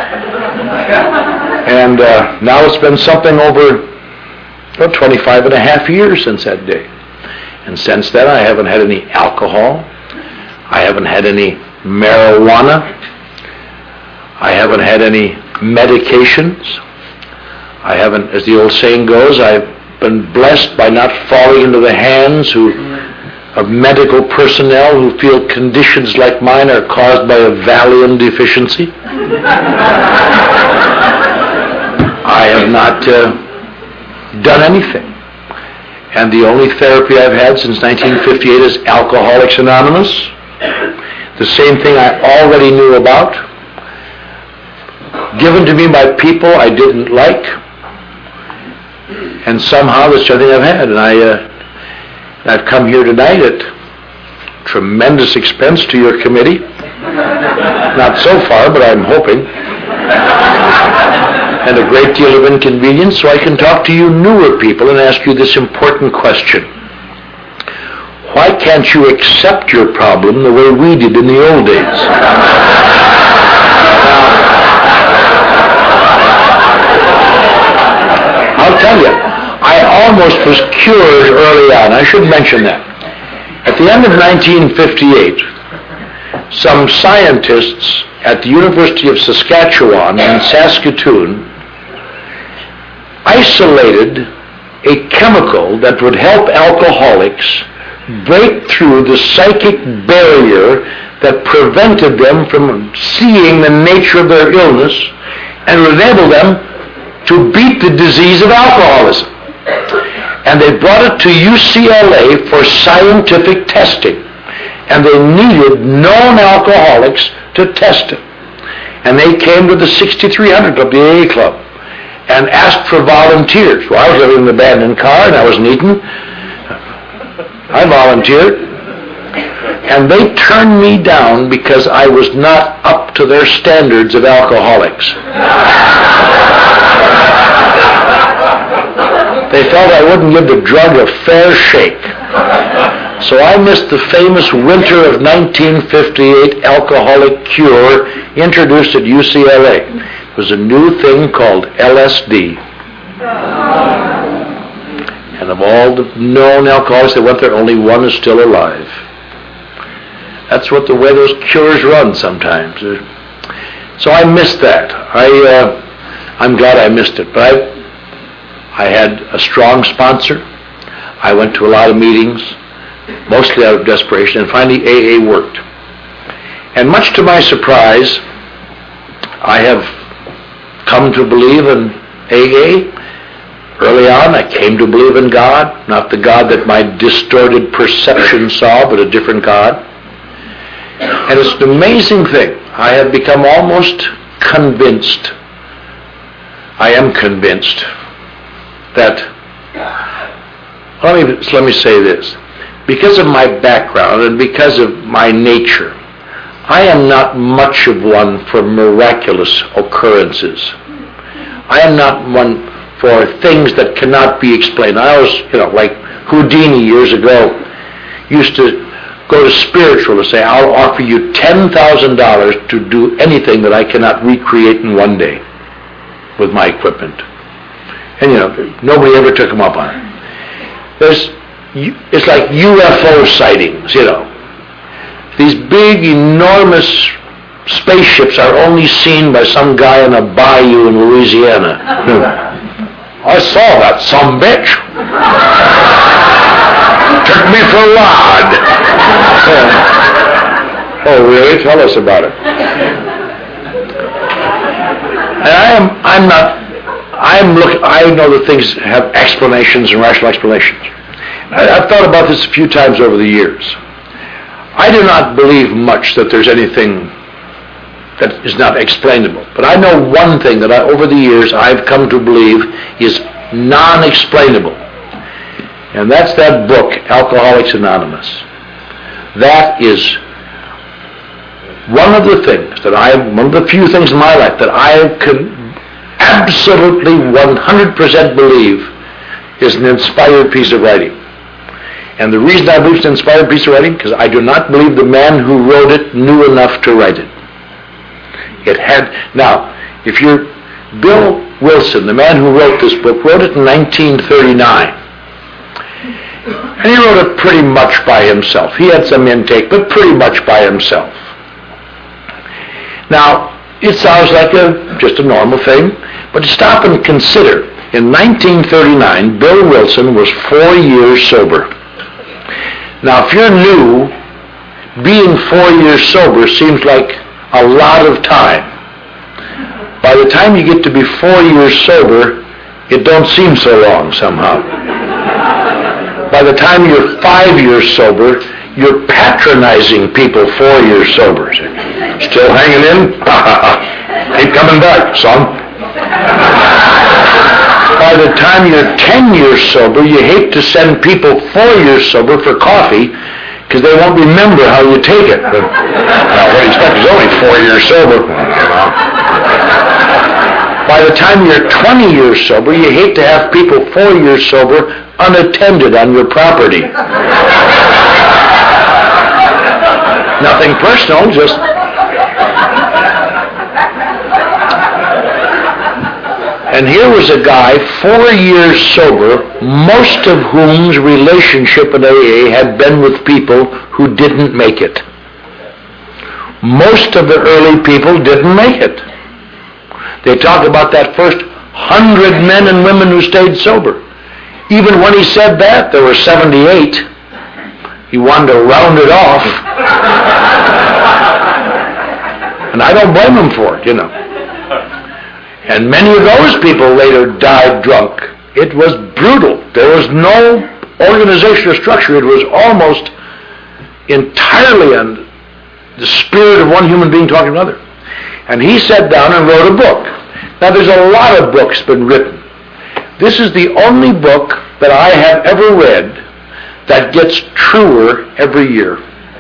And now it's been something over 25 and a half years since that day. And since then I haven't had any alcohol, I haven't had any marijuana, I haven't had any medications, I haven't, as the old saying goes, I've been blessed by not falling into the hands of medical personnel who feel conditions like mine are caused by a Valium deficiency. I have not done anything. And the only therapy I've had since 1958 is Alcoholics Anonymous. The same thing I already knew about. Given to me by people I didn't like. And somehow that's the only thing I've had. And I've come here tonight at tremendous expense to your committee. Not so far, but I'm hoping. And a great deal of inconvenience, so I can talk to you newer people and ask you this important question. Why can't you accept your problem the way we did in the old days? I'll tell you, I almost was cured early on. I should mention that. At the end of 1958, some scientists at the University of Saskatchewan in Saskatoon isolated a chemical that would help alcoholics break through the psychic barrier that prevented them from seeing the nature of their illness and would enable them to beat the disease of alcoholism. And they brought it to UCLA for scientific testing. And they needed known alcoholics to test it. And they came to the 6300 Club, the AA Club, and asked for volunteers. Well, I was living in an abandoned car and I was in Eaton. I volunteered. And they turned me down because I was not up to their standards of alcoholics. They felt I wouldn't give the drug a fair shake. So I missed the famous winter of 1958 alcoholic cure introduced at UCLA. It was a new thing called LSD. And of all the known alcoholics that went there, only one is still alive. That's what the way those cures run sometimes. So I missed that. I'm glad I missed it. But I had a strong sponsor. I went to a lot of meetings, mostly out of desperation, and finally AA worked. And much to my surprise, I have come to believe in AA. Early on, I came to believe in God, not the God that my distorted perception saw, but a different God. And it's an amazing thing. I have become almost convinced, I am convinced that, let me say this, because of my background and because of my nature, I am not much of one for miraculous occurrences. I am not one for things that cannot be explained. I always, like Houdini years ago, used to go to spiritual and say, I'll offer you $10,000 to do anything that I cannot recreate in one day with my equipment. And, nobody ever took him up on it. It's like UFO sightings, These big, enormous spaceships are only seen by some guy in a bayou in Louisiana. I saw that sumbitch. Took me for a ride. Oh, really? Tell us about it. And I know that things have explanations and rational explanations. I've thought about this a few times over the years. I do not believe much that there's anything that is not explainable. But I know one thing that over the years I've come to believe is non-explainable. And that's that book, Alcoholics Anonymous. That is one of the few things in my life that I can absolutely 100% believe is an inspired piece of writing. And the reason I believe it's an inspired piece of writing, because I do not believe the man who wrote it knew enough to write it. Now, if you're Bill Wilson, the man who wrote this book, wrote it in 1939. And he wrote it pretty much by himself. He had some intake, but pretty much by himself. Now, it sounds like just a normal thing, but stop and consider. In 1939, Bill Wilson was 4 years sober. Now, if you're new, being 4 years sober seems like a lot of time. By the time you get to be 4 years sober, it don't seem so long somehow. By the time you're 5 years sober, you're patronizing people 4 years sober. Still hanging in? Keep coming back, son. By the time you're 10 years sober, you hate to send people 4 years sober for coffee because they won't remember how you take it. But, what do you expect? He's only 4 years sober. By the time you're 20 years sober, you hate to have people 4 years sober unattended on your property. Nothing personal, just... And here was a guy 4 years sober, most of whom's relationship in AA had been with people who didn't make it. Most of the early people didn't make it. They talk about that first 100 men and women who stayed sober. Even when he said that, there were 78. He wanted to round it off. And I don't blame him for it, And many of those people later died drunk. It was brutal. There was no organization or structure. It was almost entirely on the spirit of one human being talking to another. And he sat down and wrote a book. Now, there's a lot of books been written. This is the only book that I have ever read that gets truer every year.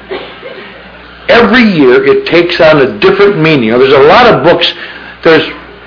Every year it takes on a different meaning. There's a lot of books. There's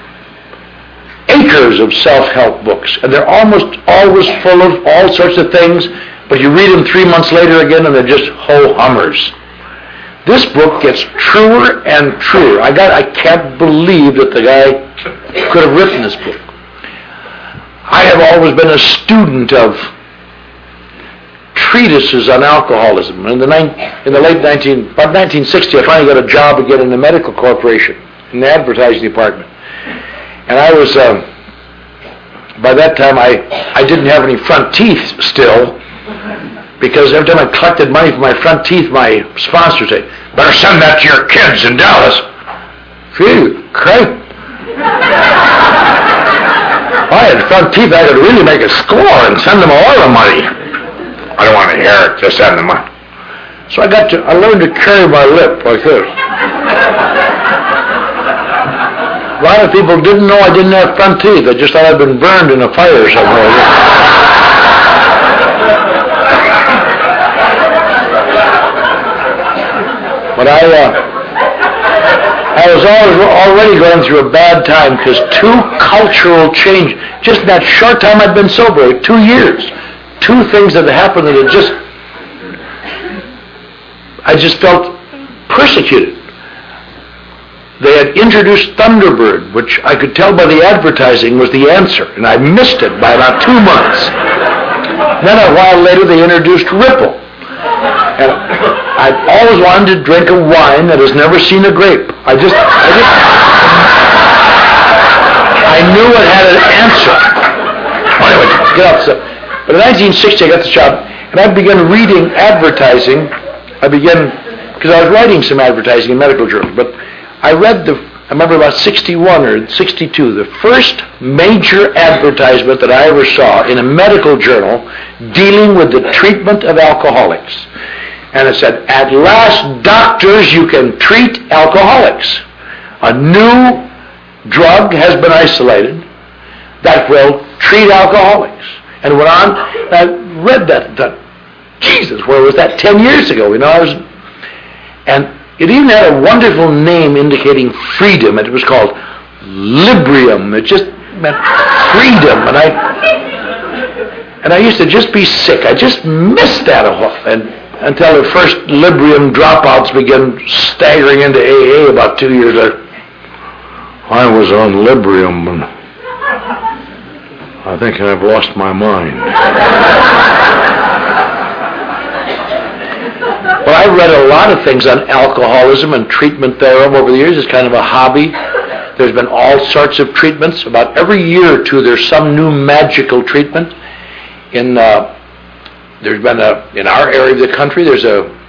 acres of self-help books, and they're almost always full of all sorts of things, but you read them 3 months later again, and they're just ho-hummers. This book gets truer and truer. I can't believe that the guy could have written this book. I have always been a student of treatises on alcoholism. In the late 1960, I finally got a job again in the medical corporation, in the advertising department. And I was, by that time, I didn't have any front teeth still, because every time I collected money for my front teeth, my sponsor would say, better send that to your kids in Dallas. Phew, crap. I had front teeth, I could really make a score and send them a lot of money. I don't want to hear it, just send them money. So I learned to carry my lip like this. A lot of people didn't know I didn't have front teeth. They just thought I'd been burned in a fire somewhere. But I was already going through a bad time because two cultural change. Just in that short time I'd been sober, 2 years, two things that happened that I just felt persecuted. They had introduced Thunderbird, which I could tell by the advertising was the answer, and I missed it by about 2 months. Then a while later they introduced Ripple. And I've always wanted to drink a wine that has never seen a grape. I knew it had an answer. Anyway, get off. But in 1960 I got the job, and I began reading advertising. Because I was writing some advertising in medical journals, but I remember about 61 or 62, the first major advertisement that I ever saw in a medical journal dealing with the treatment of alcoholics. And it said, "At last, doctors, you can treat alcoholics. A new drug has been isolated that will treat alcoholics." And it went on, and I read that and thought, Jesus, where was that 10 years ago? And it even had a wonderful name indicating freedom. It was called Librium. It just meant freedom. And I used to just be sick. I just missed that until the first Librium dropouts began staggering into AA about 2 years later. I was on Librium, and I think I've lost my mind. Well, I read a lot of things on alcoholism and treatment thereof over the years. It's kind of a hobby. There's been all sorts of treatments. About every year or two, there's some new magical treatment. In our area of the country, there was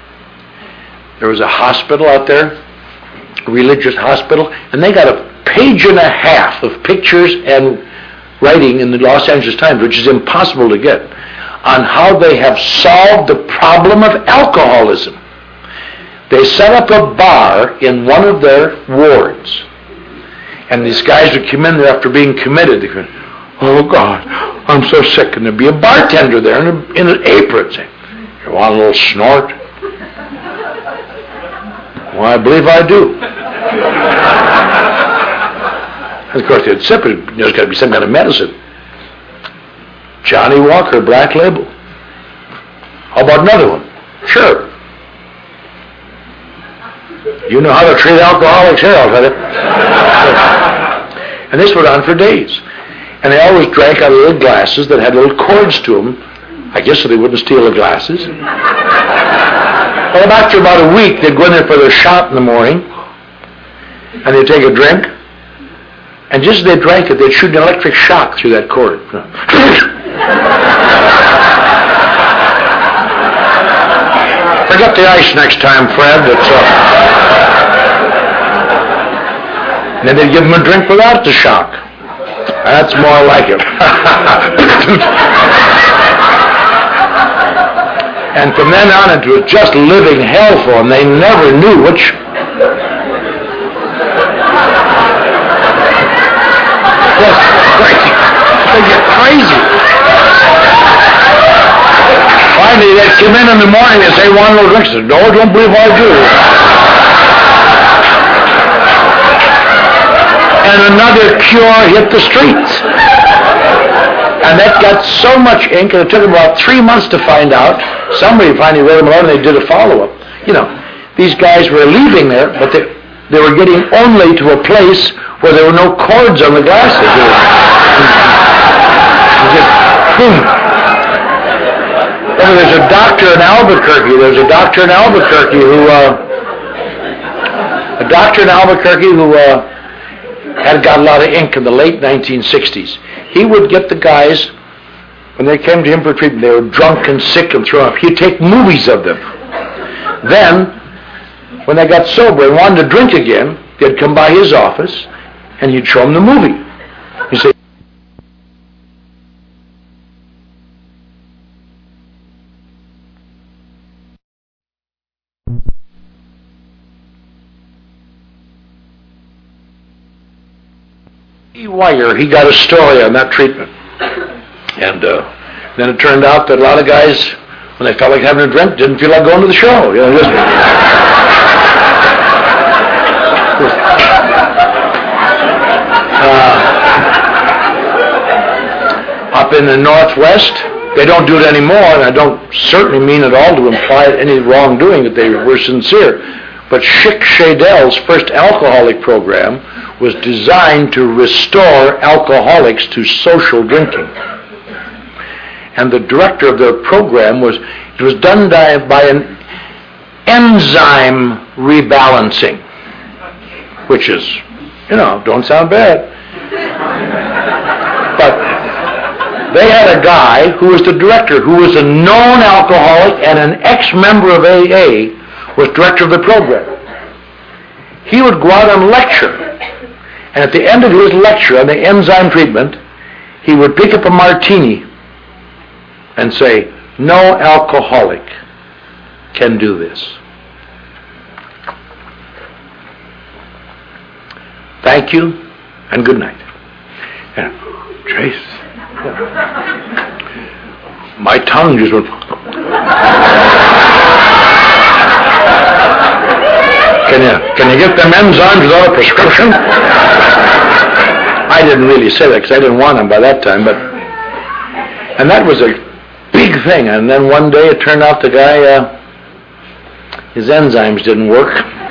a hospital out there, a religious hospital, and they got a page and a half of pictures and writing in the Los Angeles Times, which is impossible to get, on how they have solved the problem of alcoholism. They set up a bar in one of their wards, and these guys would come in there after being committed. They go, "Oh God, I'm so sick," and there'd be a bartender there in an apron saying, "You want a little snort?" "Well, I believe I do." And of course they'd sip it. There's got to be some kind of medicine. Johnny Walker, Black Label. How about another one? Sure. You know how to treat alcoholics here, I'll tell you. And this went on for days. And they always drank out of little glasses that had little cords to them, I guess so they wouldn't steal the glasses. Well, after about a week, they'd go in there for their shot in the morning, and they'd take a drink, and just as they drank it, they'd shoot an electric shock through that cord. Forget the ice next time, Fred. And then they'd give them a drink without the shock. That's more like it. And from then on, it was just living hell for them. They never knew which. They get crazy. Finally, they'd come in the morning and say, "Want a little drink?" I said, "No, don't believe I do." And another cure hit the streets. And that got so much ink, and it took them about 3 months to find out. Somebody finally wrote them along, and they did a follow-up. These guys were leaving there, but they were getting only to a place where there were no cords on the glasses. Just, boom. There's a doctor in Albuquerque. who had got a lot of ink in the late 1960s. He would get the guys, when they came to him for treatment, they were drunk and sick and thrown up. He'd take movies of them. Then, when they got sober and wanted to drink again, they'd come by his office, and he'd show them the movie. He'd say, Wire, he got a story on that treatment. And then it turned out that a lot of guys, when they felt like having a drink, didn't feel like going to the show. You know, just up in the Northwest, they don't do it anymore, and I don't certainly mean at all to imply any wrongdoing, that they were sincere. But Schick Shadell's first alcoholic program was designed to restore alcoholics to social drinking. And the director of the program was done by an enzyme rebalancing, which is, don't sound bad. But they had a guy who was the director, who was a known alcoholic and an ex-member of AA, was director of the program. He would go out and lecture, and at the end of his lecture on the enzyme treatment, he would pick up a martini and say, "No alcoholic can do this." Thank you, and good night. Yeah. Trace. My tongue just went. Can you get them enzymes without a prescription? I didn't really say that because I didn't want them by that time, and that was a big thing. And then one day it turned out the guy, his enzymes didn't work,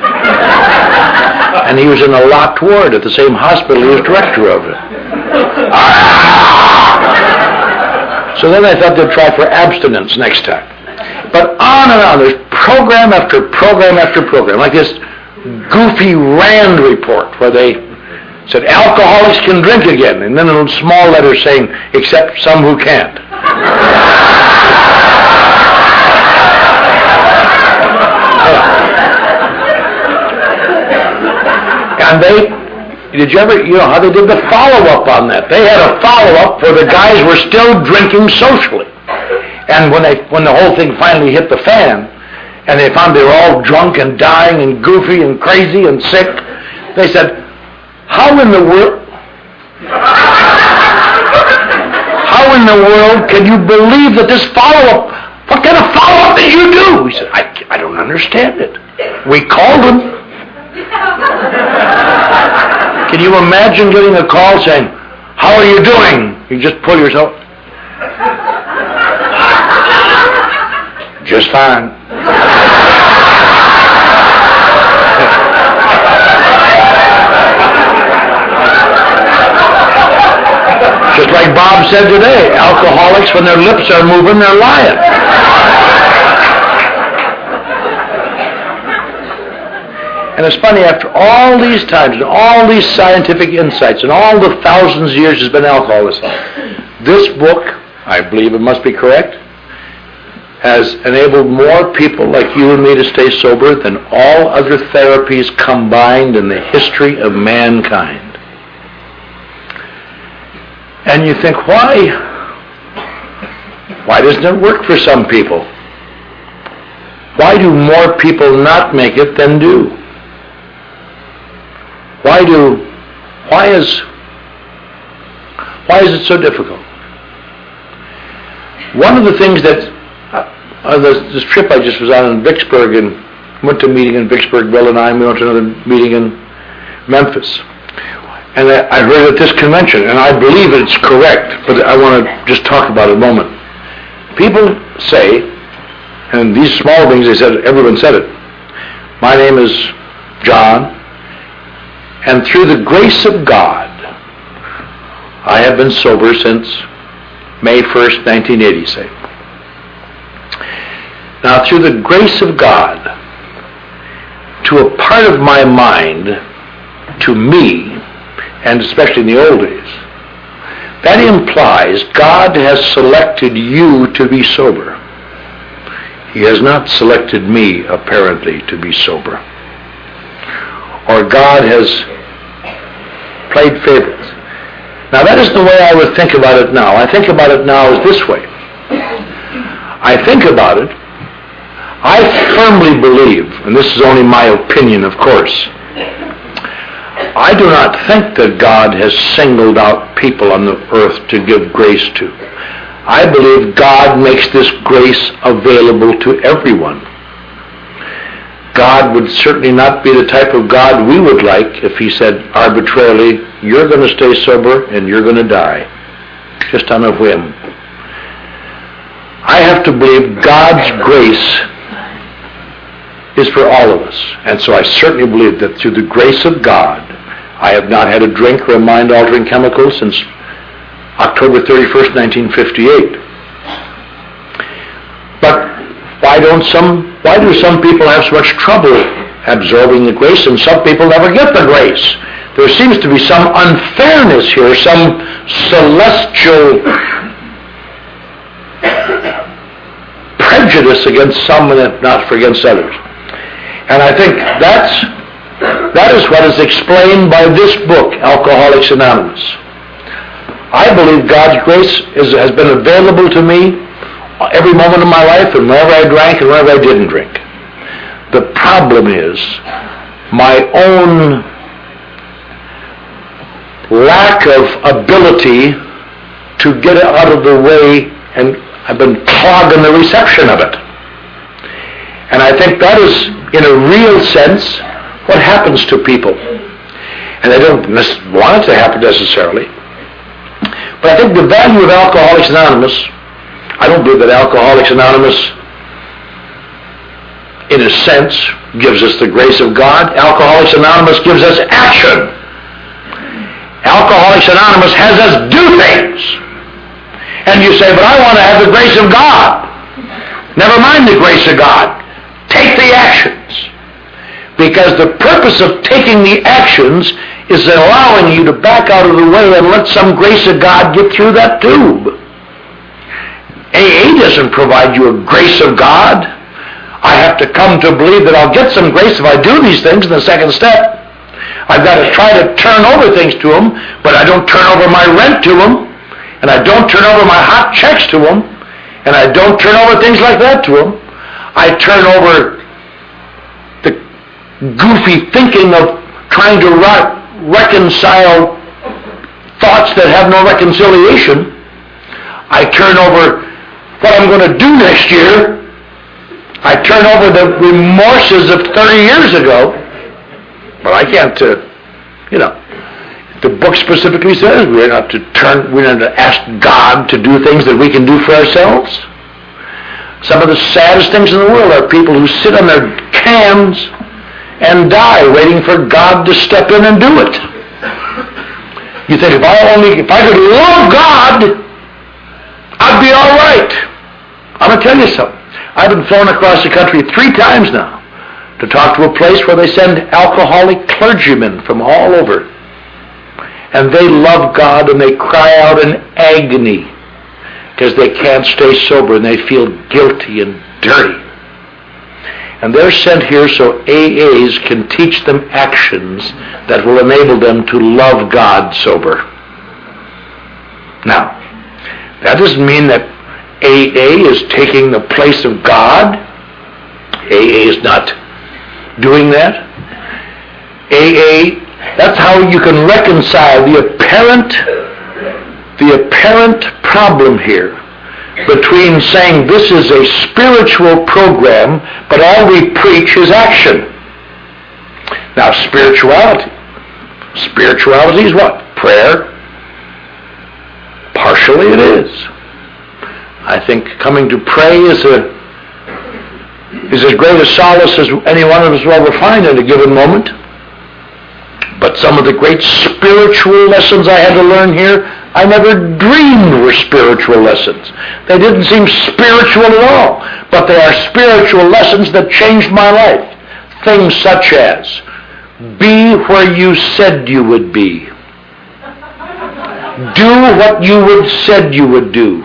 and he was in a locked ward at the same hospital he was director of it. So then I thought they'd try for abstinence next time. But on and on, there's program after program after program, like this goofy Rand report where they said alcoholics can drink again, and then in small letters saying, except some who can't. And did you ever, how they did the follow-up on that? They had a follow-up where the guys were still drinking socially. And when the whole thing finally hit the fan, and they found they were all drunk and dying and goofy and crazy and sick, they said, how in the world can you believe that this follow-up, what kind of follow-up did you do? He said, I don't understand it. We called him. Can you imagine getting a call saying, how are you doing? You just pull yourself. Just fine. Just like Bob said today, alcoholics, when their lips are moving, they're lying. And it's funny, after all these times and all these scientific insights and all the thousands of years there's been alcoholism, this book, I believe it must be correct, has enabled more people like you and me to stay sober than all other therapies combined in the history of mankind. And you think, why doesn't it work for some people? Why do more people not make it than do? Why is it so difficult? One of the things that this trip I just was on in Vicksburg, and went to a meeting in Vicksburg, Bill and I, and we went to another meeting in Memphis. And I heard at this convention, and I believe it's correct, but I want to just talk about it a moment. People say, and these small things, they said, everyone said it, my name is John, and through the grace of God, I have been sober since May 1st, 1980, say. Now, through the grace of God, to a part of my mind, to me, and especially in the old days, that implies God has selected you to be sober. He has not selected me, apparently, to be sober. Or God has played favorites. Now, that isn't the way I would think about it now. I think about it now as this way. I think about it, I firmly believe, and this is only my opinion, of course, I do not think that God has singled out people on the earth to give grace to. I believe God makes this grace available to everyone. God would certainly not be the type of God we would like if he said arbitrarily, you're going to stay sober and you're going to die, just on a whim. I have to believe God's grace is for all of us. And so I certainly believe that through the grace of God, I have not had a drink or a mind-altering chemical since October 31st, 1958. But why do some people have so much trouble absorbing the grace and some people never get the grace? There seems to be some unfairness here, some celestial prejudice against some and not against others. And I think that is what is explained by this book, Alcoholics Anonymous. I believe God's grace has been available to me every moment of my life, and whenever I drank and whenever I didn't drink. The problem is my own lack of ability to get it out of the way, and I've been clogging the reception of it. And I think that is, in a real sense, what happens to people. And they don't want it to happen necessarily. But I think the value of Alcoholics Anonymous, I don't believe that Alcoholics Anonymous, in a sense, gives us the grace of God. Alcoholics Anonymous gives us action. Alcoholics Anonymous has us do things. And you say, but I want to have the grace of God. Never mind the grace of God. Take the actions. Because the purpose of taking the actions is allowing you to back out of the way and let some grace of God get through that tube. AA doesn't provide you a grace of God. I have to come to believe that I'll get some grace if I do these things in the second step. I've got to try to turn over things to them, but I don't turn over my rent to them, and I don't turn over my hot checks to them, and I don't turn over things like that to them. I turn over the goofy thinking of trying to reconcile thoughts that have no reconciliation. I turn over what I'm going to do next year. I turn over the remorses of 30 years ago. But I can't, the book specifically says we're not to ask God to do things that we can do for ourselves. Some of the saddest things in the world are people who sit on their cans and die waiting for God to step in and do it. You think, if I could love God, I'd be all right. I'm going to tell you something. I've been flown across the country 3 times now to talk to a place where they send alcoholic clergymen from all over. And they love God and they cry out in agony because they can't stay sober and they feel guilty and dirty. And they're sent here so AAs can teach them actions that will enable them to love God sober. Now, that doesn't mean that AA is taking the place of God. AA is not doing that. AA, that's how you can reconcile the apparent problem here between saying this is a spiritual program, but all we preach is action. Now, spirituality is what? Prayer. Partially it is. I think coming to pray is as great a solace as any one of us will ever find in a given moment. But some of the great spiritual lessons I had to learn here, I never dreamed were spiritual lessons. They didn't seem spiritual at all, but they are spiritual lessons that changed my life. Things such as, be where you said you would be. Do what you said you would do.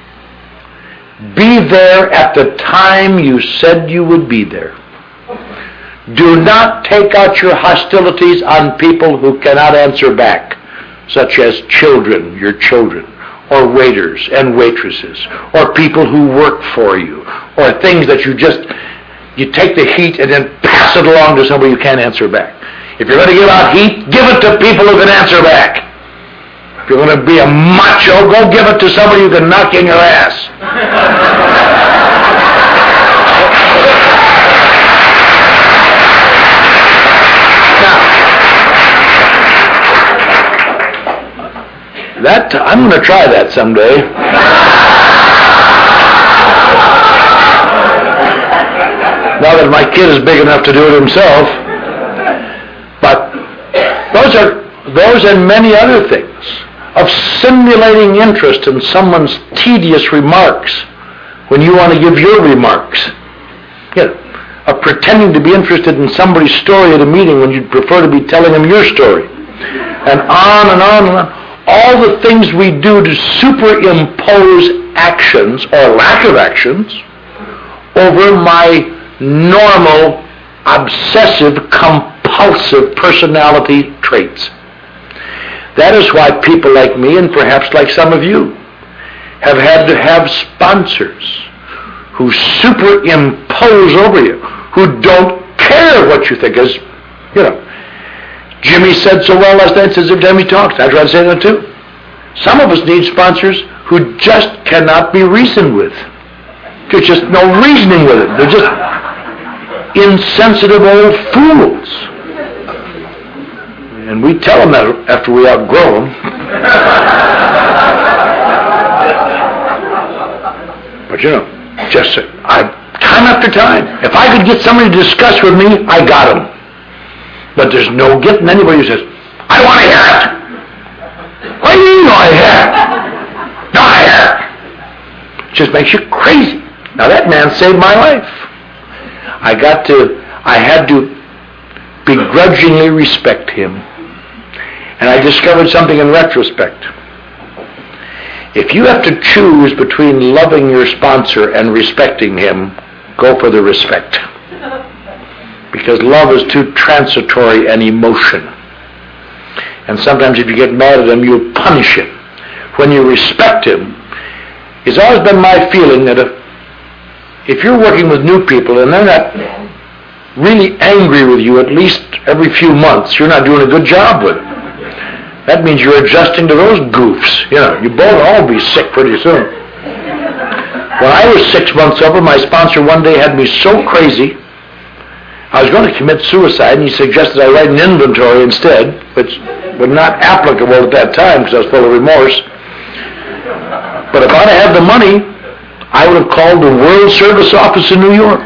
Be there at the time you said you would be there. Do not take out your hostilities on people who cannot answer back, such as children, your children, or waiters and waitresses, or people who work for you, or things that you take the heat and then pass it along to somebody who can't answer back. If you're going to give out heat, give it to people who can answer back. If you're going to be a macho, go give it to somebody who can knock you in your ass. Now, I'm going to try that someday. Now that my kid is big enough to do it himself. But those and many other things of simulating interest in someone's tedious remarks when you want to give your remarks. Of pretending to be interested in somebody's story at a meeting when you'd prefer to be telling them your story. And on and on and on. All the things we do to superimpose actions or lack of actions over my normal, obsessive, compulsive personality traits. That is why people like me, and perhaps like some of you, have had to have sponsors who superimpose over you, who don't care what you think. As Jimmy said so well last night, says every time he talks. I try to say that too. Some of us need sponsors who just cannot be reasoned with. There's just no reasoning with it. They're just insensitive old fools. And we tell them that after we outgrow them. But just time after time, if I could get somebody to discuss with me, I got them. But there's no getting anybody who says, I want to hear it. What do you mean, I hear it? No, I hear it. It just makes you crazy. Now that man saved my life. I had to begrudgingly respect him. And I discovered something in retrospect. If you have to choose between loving your sponsor and respecting him, go for the respect. Because love is too transitory an emotion. And sometimes if you get mad at him, you punish him. When you respect him, it's always been my feeling that if you're working with new people and they're not really angry with you at least every few months, you're not doing a good job with them. That means you're adjusting to those goofs. You both all be sick pretty soon. When I was 6 months sober, my sponsor one day had me so crazy, I was going to commit suicide, and he suggested I write an inventory instead, which was not applicable at that time because I was full of remorse. But if I'd had the money, I would have called the World Service office in New York.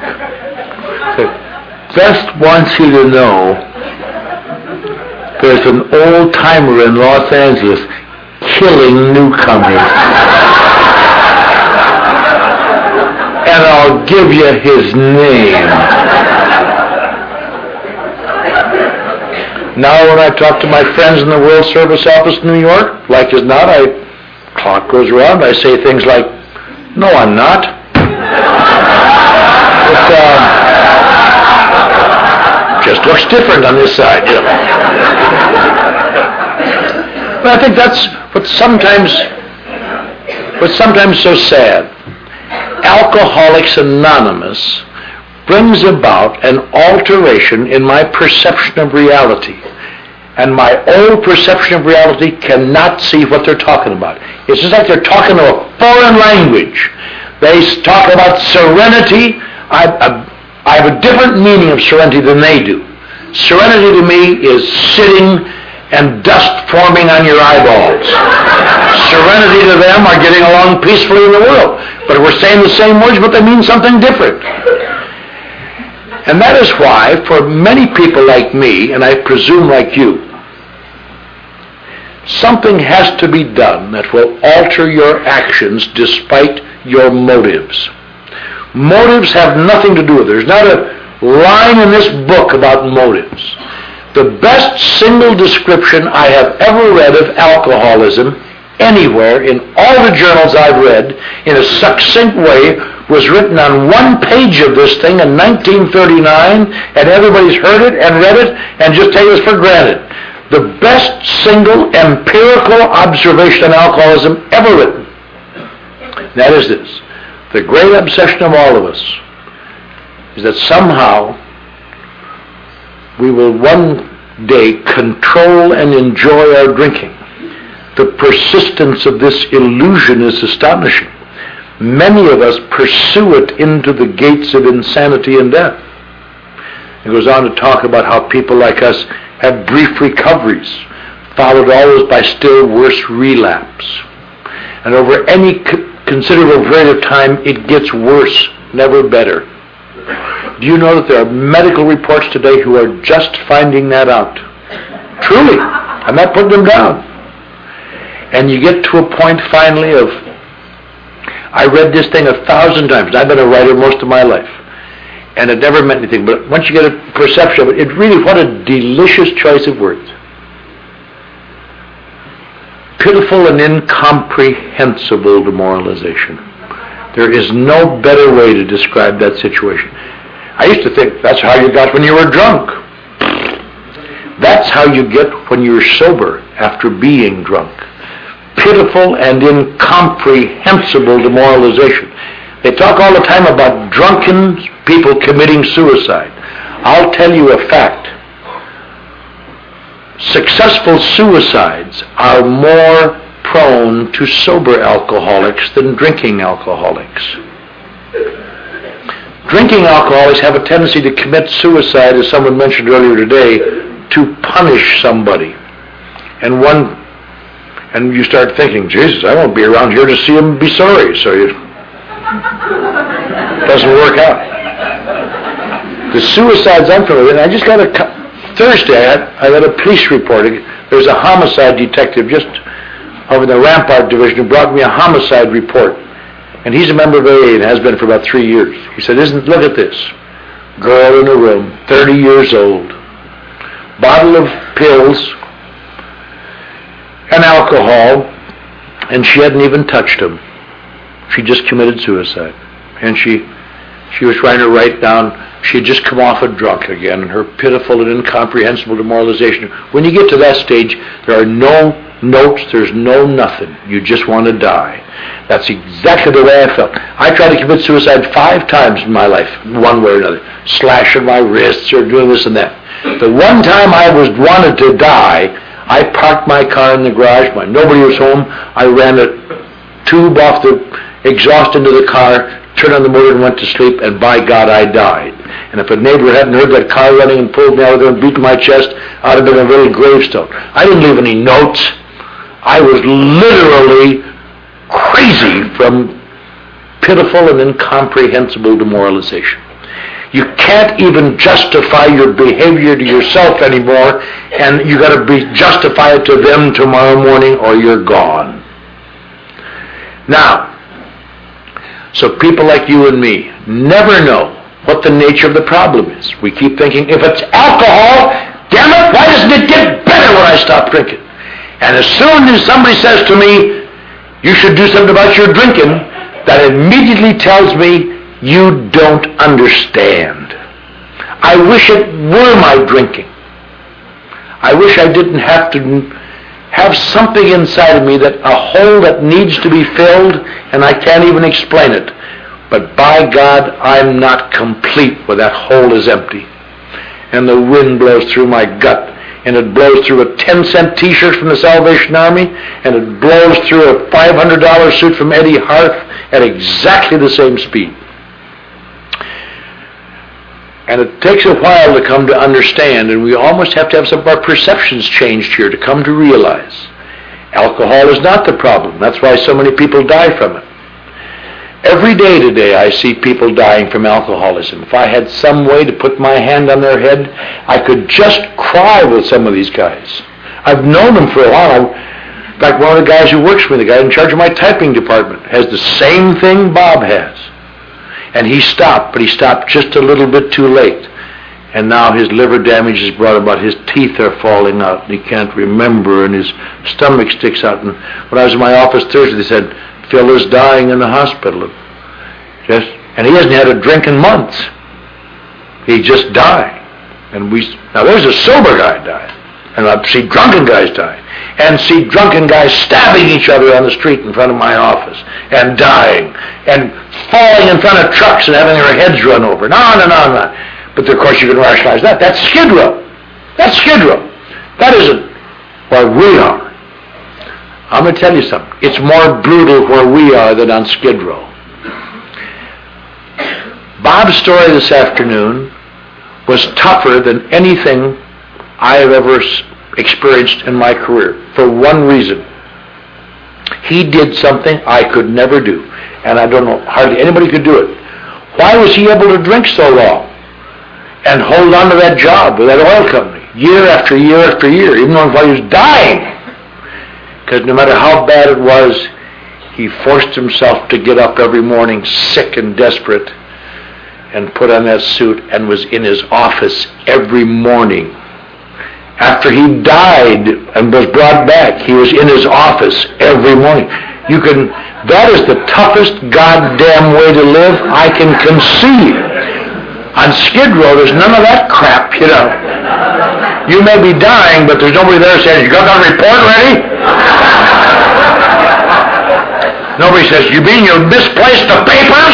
Just wants you to know, there's an old-timer in Los Angeles killing newcomers. And I'll give you his name. Now when I talk to my friends in the World Service office in New York, like as not, clock goes around, I say things like, no, I'm not. It just looks different on this side, But I think that's what's sometimes so sad. Alcoholics Anonymous brings about an alteration in my perception of reality. And my old perception of reality cannot see what they're talking about. It's just like they're talking to a foreign language. They talk about serenity. I have a different meaning of serenity than they do. Serenity to me is sitting and dust forming on your eyeballs. Serenity to them are getting along peacefully in the world. But we're saying the same words, but they mean something different. And that is why, for many people like me, and I presume like you, something has to be done that will alter your actions despite your motives. Motives have nothing to do with it. There's not a line in this book about motives. The best single description I have ever read of alcoholism anywhere in all the journals I've read in a succinct way was written on one page of this thing in 1939, and everybody's heard it and read it and just take it for granted. The best single empirical observation on alcoholism ever written. That is this. The great obsession of all of us is that somehow we will one day control and enjoy our drinking. The persistence of this illusion is astonishing. Many of us pursue it into the gates of insanity and death. It goes on to talk about how people like us have brief recoveries, followed always by still worse relapse. And over any considerable period of time, it gets worse, never better. Do you know that there are medical reports today who are just finding that out? Truly. I'm not putting them down. And you get to a point finally of, I read this thing 1,000 times. I've been a writer most of my life. And it never meant anything. But once you get a perception of it, it really, what a delicious choice of words. Pitiful and incomprehensible demoralization. There is no better way to describe that situation. I used to think that's how you got when you were drunk. That's how you get when you're sober after being drunk. Pitiful and incomprehensible demoralization. They talk all the time about drunken people committing suicide. I'll tell you a fact. Successful suicides are more prone to sober alcoholics than drinking alcoholics. Drinking alcoholics have a tendency to commit suicide, as someone mentioned earlier today, to punish somebody. And you start thinking, Jesus, I won't be around here to see him be sorry. So it doesn't work out. The suicides I'm familiar with, I just got Thursday I got a police report. There's a homicide detective just over the Rampart Division who brought me a homicide report. And he's a member of AA and has been for about 3 years. He said, look at this. Girl in a room, 30 years old, bottle of pills and alcohol, and she hadn't even touched him. She just committed suicide. And she was trying to write down, she had just come off a drunk again, and her pitiful and incomprehensible demoralization. When you get to that stage, there are no notes, there's no nothing. You just want to die. That's exactly the way I felt. I tried to commit suicide 5 times in my life, one way or another, slashing my wrists or doing this and that. The one time I wanted to die, I parked my car in the garage. Nobody was home. I ran a tube off the exhaust into the car, turned on the motor and went to sleep, and by God, I died. And if a neighbor hadn't heard that car running and pulled me out of there and beat my chest, I'd have been a little gravestone. I didn't leave any notes. I was literally crazy from pitiful and incomprehensible demoralization. You can't even justify your behavior to yourself anymore, and you got to justify it to them tomorrow morning, or you're gone. Now, so people like you and me never know what the nature of the problem is. We keep thinking, if it's alcohol, damn it, why doesn't it get better when I stop drinking? And as soon as somebody says to me, you should do something about your drinking, that immediately tells me, you don't understand. I wish it were my drinking. I wish I didn't have to have something inside of me, that a hole that needs to be filled, and I can't even explain it. But by God, I'm not complete when that hole is empty. And the wind blows through my gut, and it blows through a 10-cent T-shirt from the Salvation Army, and it blows through a $500 suit from Eddie Harth at exactly the same speed. And it takes a while to come to understand, and we almost have to have some of our perceptions changed here to come to realize alcohol is not the problem. That's why so many people die from it. Every day today I see people dying from alcoholism. If I had some way to put my hand on their head, I could just cry with some of these guys. I've known them for a while. In fact, one of the guys who works for me, the guy in charge of my typing department, has the same thing Bob has. And he stopped, but he stopped just a little bit too late. And now his liver damage has brought about, his teeth are falling out, and he can't remember, and his stomach sticks out. And when I was in my office Thursday, they said, Phil is dying in the hospital. And he hasn't had a drink in months. He just died. And now there's a sober guy dying. And I see drunken guys dying. And see drunken guys stabbing each other on the street in front of my office. And dying. And falling in front of trucks and having their heads run over. No. But of course you can rationalize that. That's Skid Row. That's Skid Row. That isn't where we are. I'm going to tell you something. It's more brutal where we are than on Skid Row. Bob's story this afternoon was tougher than anything I have ever experienced in my career for one reason. He did something I could never do, and I don't know, hardly anybody could do it. Why was he able to drink so long and hold on to that job with that oil company year after year after year, even though he was dying? Because no matter how bad it was, he forced himself to get up every morning sick and desperate and put on that suit and was in his office every morning. After he died and was brought back, he was in his office every morning. That is the toughest goddamn way to live I can conceive. On Skid Row, there's none of that crap, you know. You may be dying, but there's nobody there saying, you got that report ready? Nobody says, you mean you misplaced the papers?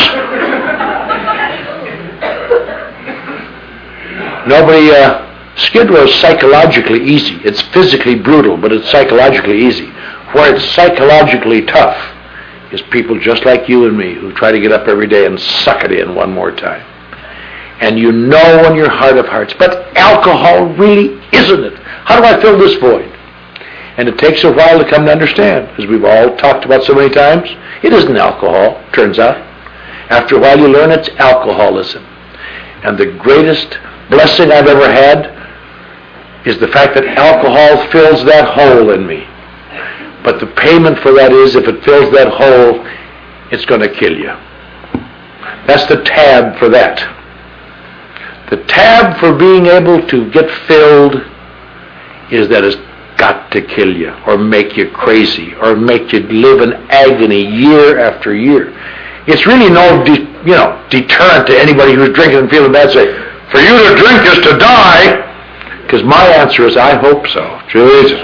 Nobody, Skid Row is psychologically easy. It's physically brutal, but it's psychologically easy. Where it's psychologically tough is people just like you and me who try to get up every day and suck it in one more time. And you know in your heart of hearts, but alcohol really isn't it. How do I fill this void? And it takes a while to come to understand, as we've all talked about so many times. It isn't alcohol, turns out. After a while you learn it's alcoholism. And the greatest blessing I've ever had is the fact that alcohol fills that hole in me. But the payment for that is, if it fills that hole, it's going to kill you. That's the tab for that. The tab for being able to get filled is that it's got to kill you, or make you crazy, or make you live in agony year after year. It's really no deterrent to anybody who's drinking and feeling bad. Say, for you to drink is to die. Because my answer is, I hope so. Jesus.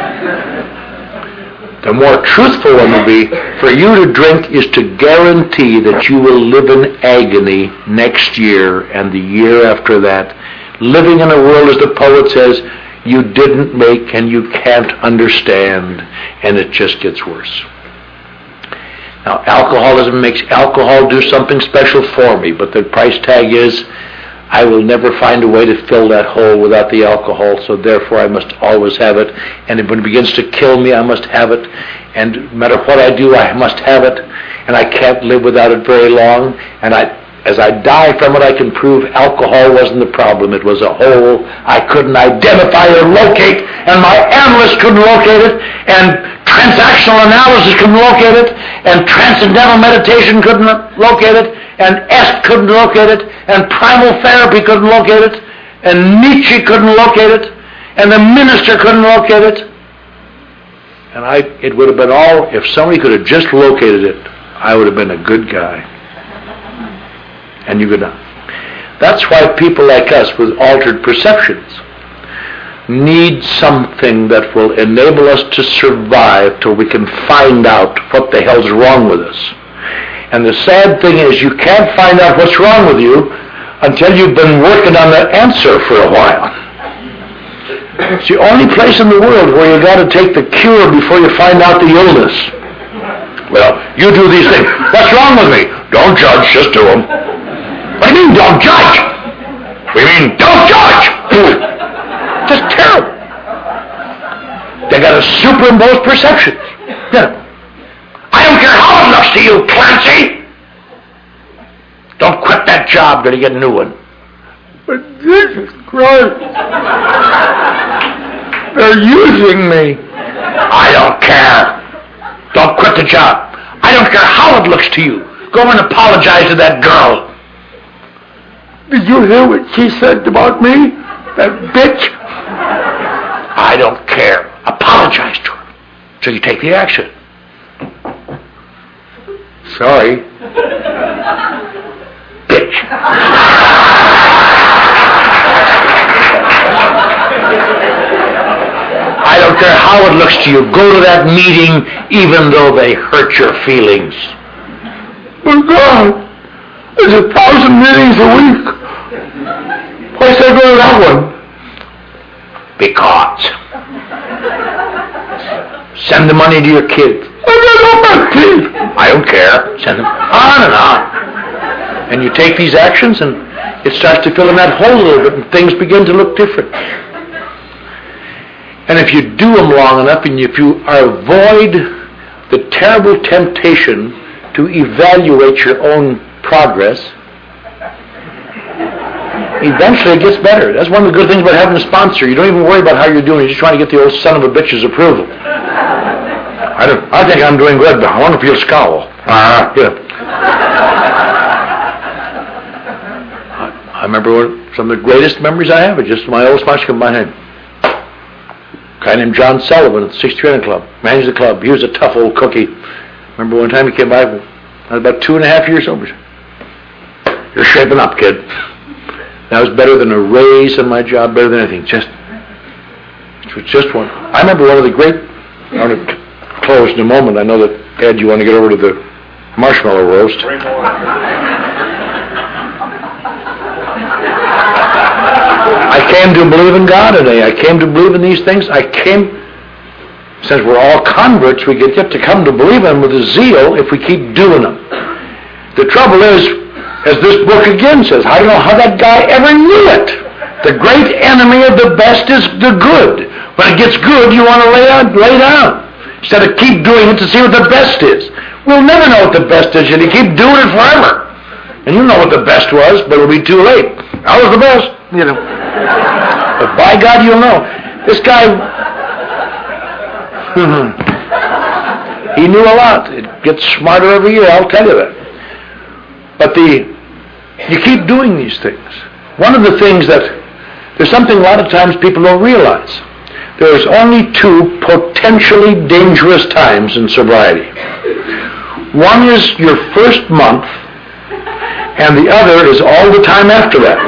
The more truthful one will be, for you to drink is to guarantee that you will live in agony next year and the year after that, living in a world, as the poet says, you didn't make and you can't understand, and it just gets worse. Now, alcoholism makes alcohol do something special for me, but the price tag is, I will never find a way to fill that hole without the alcohol, so therefore I must always have it. And when it begins to kill me, I must have it. And no matter what I do, I must have it. And I can't live without it very long. And as I die from it, I can prove alcohol wasn't the problem. It was a hole I couldn't identify or locate, and my analyst couldn't locate it, and transactional analysis couldn't locate it, and transcendental meditation couldn't locate it, and Est couldn't locate it, and primal therapy couldn't locate it, and Nietzsche couldn't locate it, and the minister couldn't locate it. And it would have been all, if somebody could have just located it, I would have been a good guy. And you could not. That's why people like us with altered perceptions need something that will enable us to survive till we can find out what the hell's wrong with us. And the sad thing is, you can't find out what's wrong with you until you've been working on the answer for a while. It's the only place in the world where you got to take the cure before you find out the illness. Well, you do these things. What's wrong with me? Don't judge, just do them. What do you mean, don't judge? We mean, don't judge! Just terrible. They got to superimpose perceptions. Yeah. I don't care how it looks to you, Clancy! Don't quit that job till you get a new one. But Jesus Christ! They're using me. I don't care. Don't quit the job. I don't care how it looks to you. Go and apologize to that girl. Did you hear what she said about me? That bitch? I don't care. Apologize to her. So you take the action. Sorry. Bitch. I don't care how it looks to you. Go to that meeting even though they hurt your feelings. Oh, God. There's 1,000 meetings a week. Why should I go to that one? Because Send the money to your kids. I don't care. Send them on and on. And you take these actions and it starts to fill in that hole a little bit and things begin to look different. And if you do them long enough and if you avoid the terrible temptation to evaluate your own progress, eventually it gets better. That's one of the good things about having a sponsor. You don't even worry about how you're doing. You're just trying to get the old son of a bitch's approval. I think I'm doing good, but I wonder if you'll scowl. I remember some of the greatest memories I have are just my old sponsor in my head. A guy named John Sullivan at the 6300 Club, managed the club. He was a tough old cookie. Remember one time he came by, I was about 2.5 years old. You're shaping up, kid. That was better than a raise in my job, better than anything. It was just one. I remember one of the great, I want to close in a moment. I know that, Ed, you want to get over to the marshmallow roast. I came to believe in God today. I came to believe in these things. Since we're all converts, we get to come to believe in them with a zeal if we keep doing them. The trouble is, as this book again says, I don't know how that guy ever knew it. The great enemy of the best is the good. When it gets good, you want to lay down. Instead of keep doing it to see what the best is. We'll never know what the best is, and you keep doing it forever. And you know what the best was, but it'll be too late. That was the best, you know. But by God, you'll know. This guy, he knew a lot. It gets smarter every year, I'll tell you that. But you keep doing these things. One of the things there's something a lot of times people don't realize. There's only two potentially dangerous times in sobriety. One is your first month, and the other is all the time after that.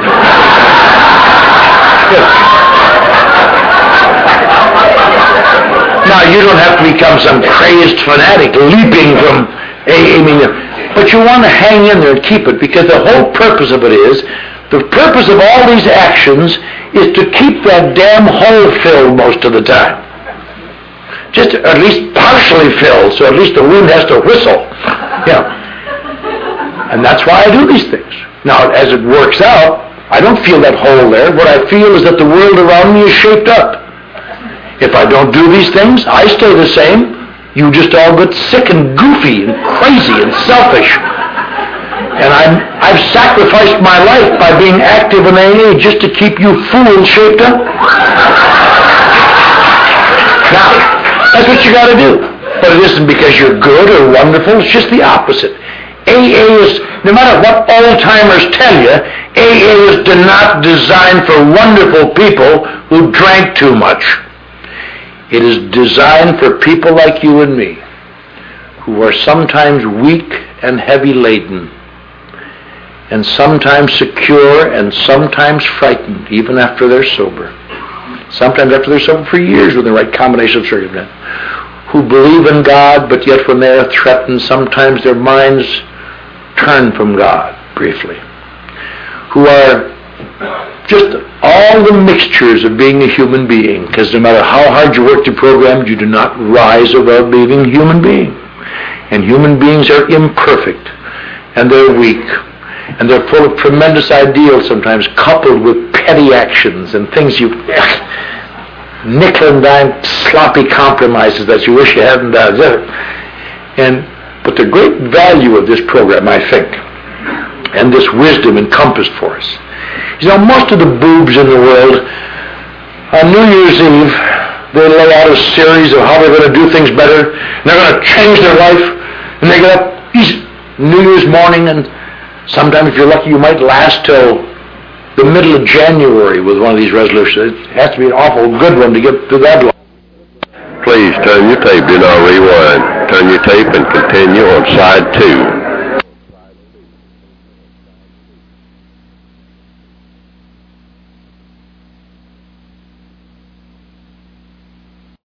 Now, you don't have to become some crazed fanatic leaping from but you want to hang in there and keep it, because the whole purpose of it is, the purpose of all these actions is to keep that damn hole filled most of the time. Just at least partially filled, so at least the wind has to whistle. Yeah. And that's why I do these things. Now, as it works out, I don't feel that hole there. What I feel is that the world around me is shaped up. If I don't do these things, I stay the same. You just all get sick and goofy and crazy and selfish. And I've sacrificed my life by being active in AA just to keep you fools shaped up. Now, that's what you got to do. But it isn't because you're good or wonderful. It's just the opposite. AA is, no matter what old-timers tell you, AA is not designed for wonderful people who drank too much. It is designed for people like you and me, who are sometimes weak and heavy laden, and sometimes secure and sometimes frightened, even after they're sober. Sometimes after they're sober for years with the right combination of circumstances. Who believe in God, but yet when they are threatened, sometimes their minds turn from God briefly. Who are just all the mixtures of being a human being, because no matter how hard you work to program, you do not rise above being a human being. And human beings are imperfect, and they're weak, and they're full of tremendous ideals sometimes, coupled with petty actions and things you nickel and dime sloppy compromises that you wish you hadn't done. But the great value of this program, I think, and this wisdom encompassed for us, you know, most of the boobs in the world, on New Year's Eve, they lay out a series of how they're going to do things better, and they're going to change their life, and they get up New Year's morning, and sometimes if you're lucky you might last till the middle of January with one of these resolutions. It has to be an awful good one to get to that long. Please turn your tape, do not rewind. Turn your tape and continue on side 2.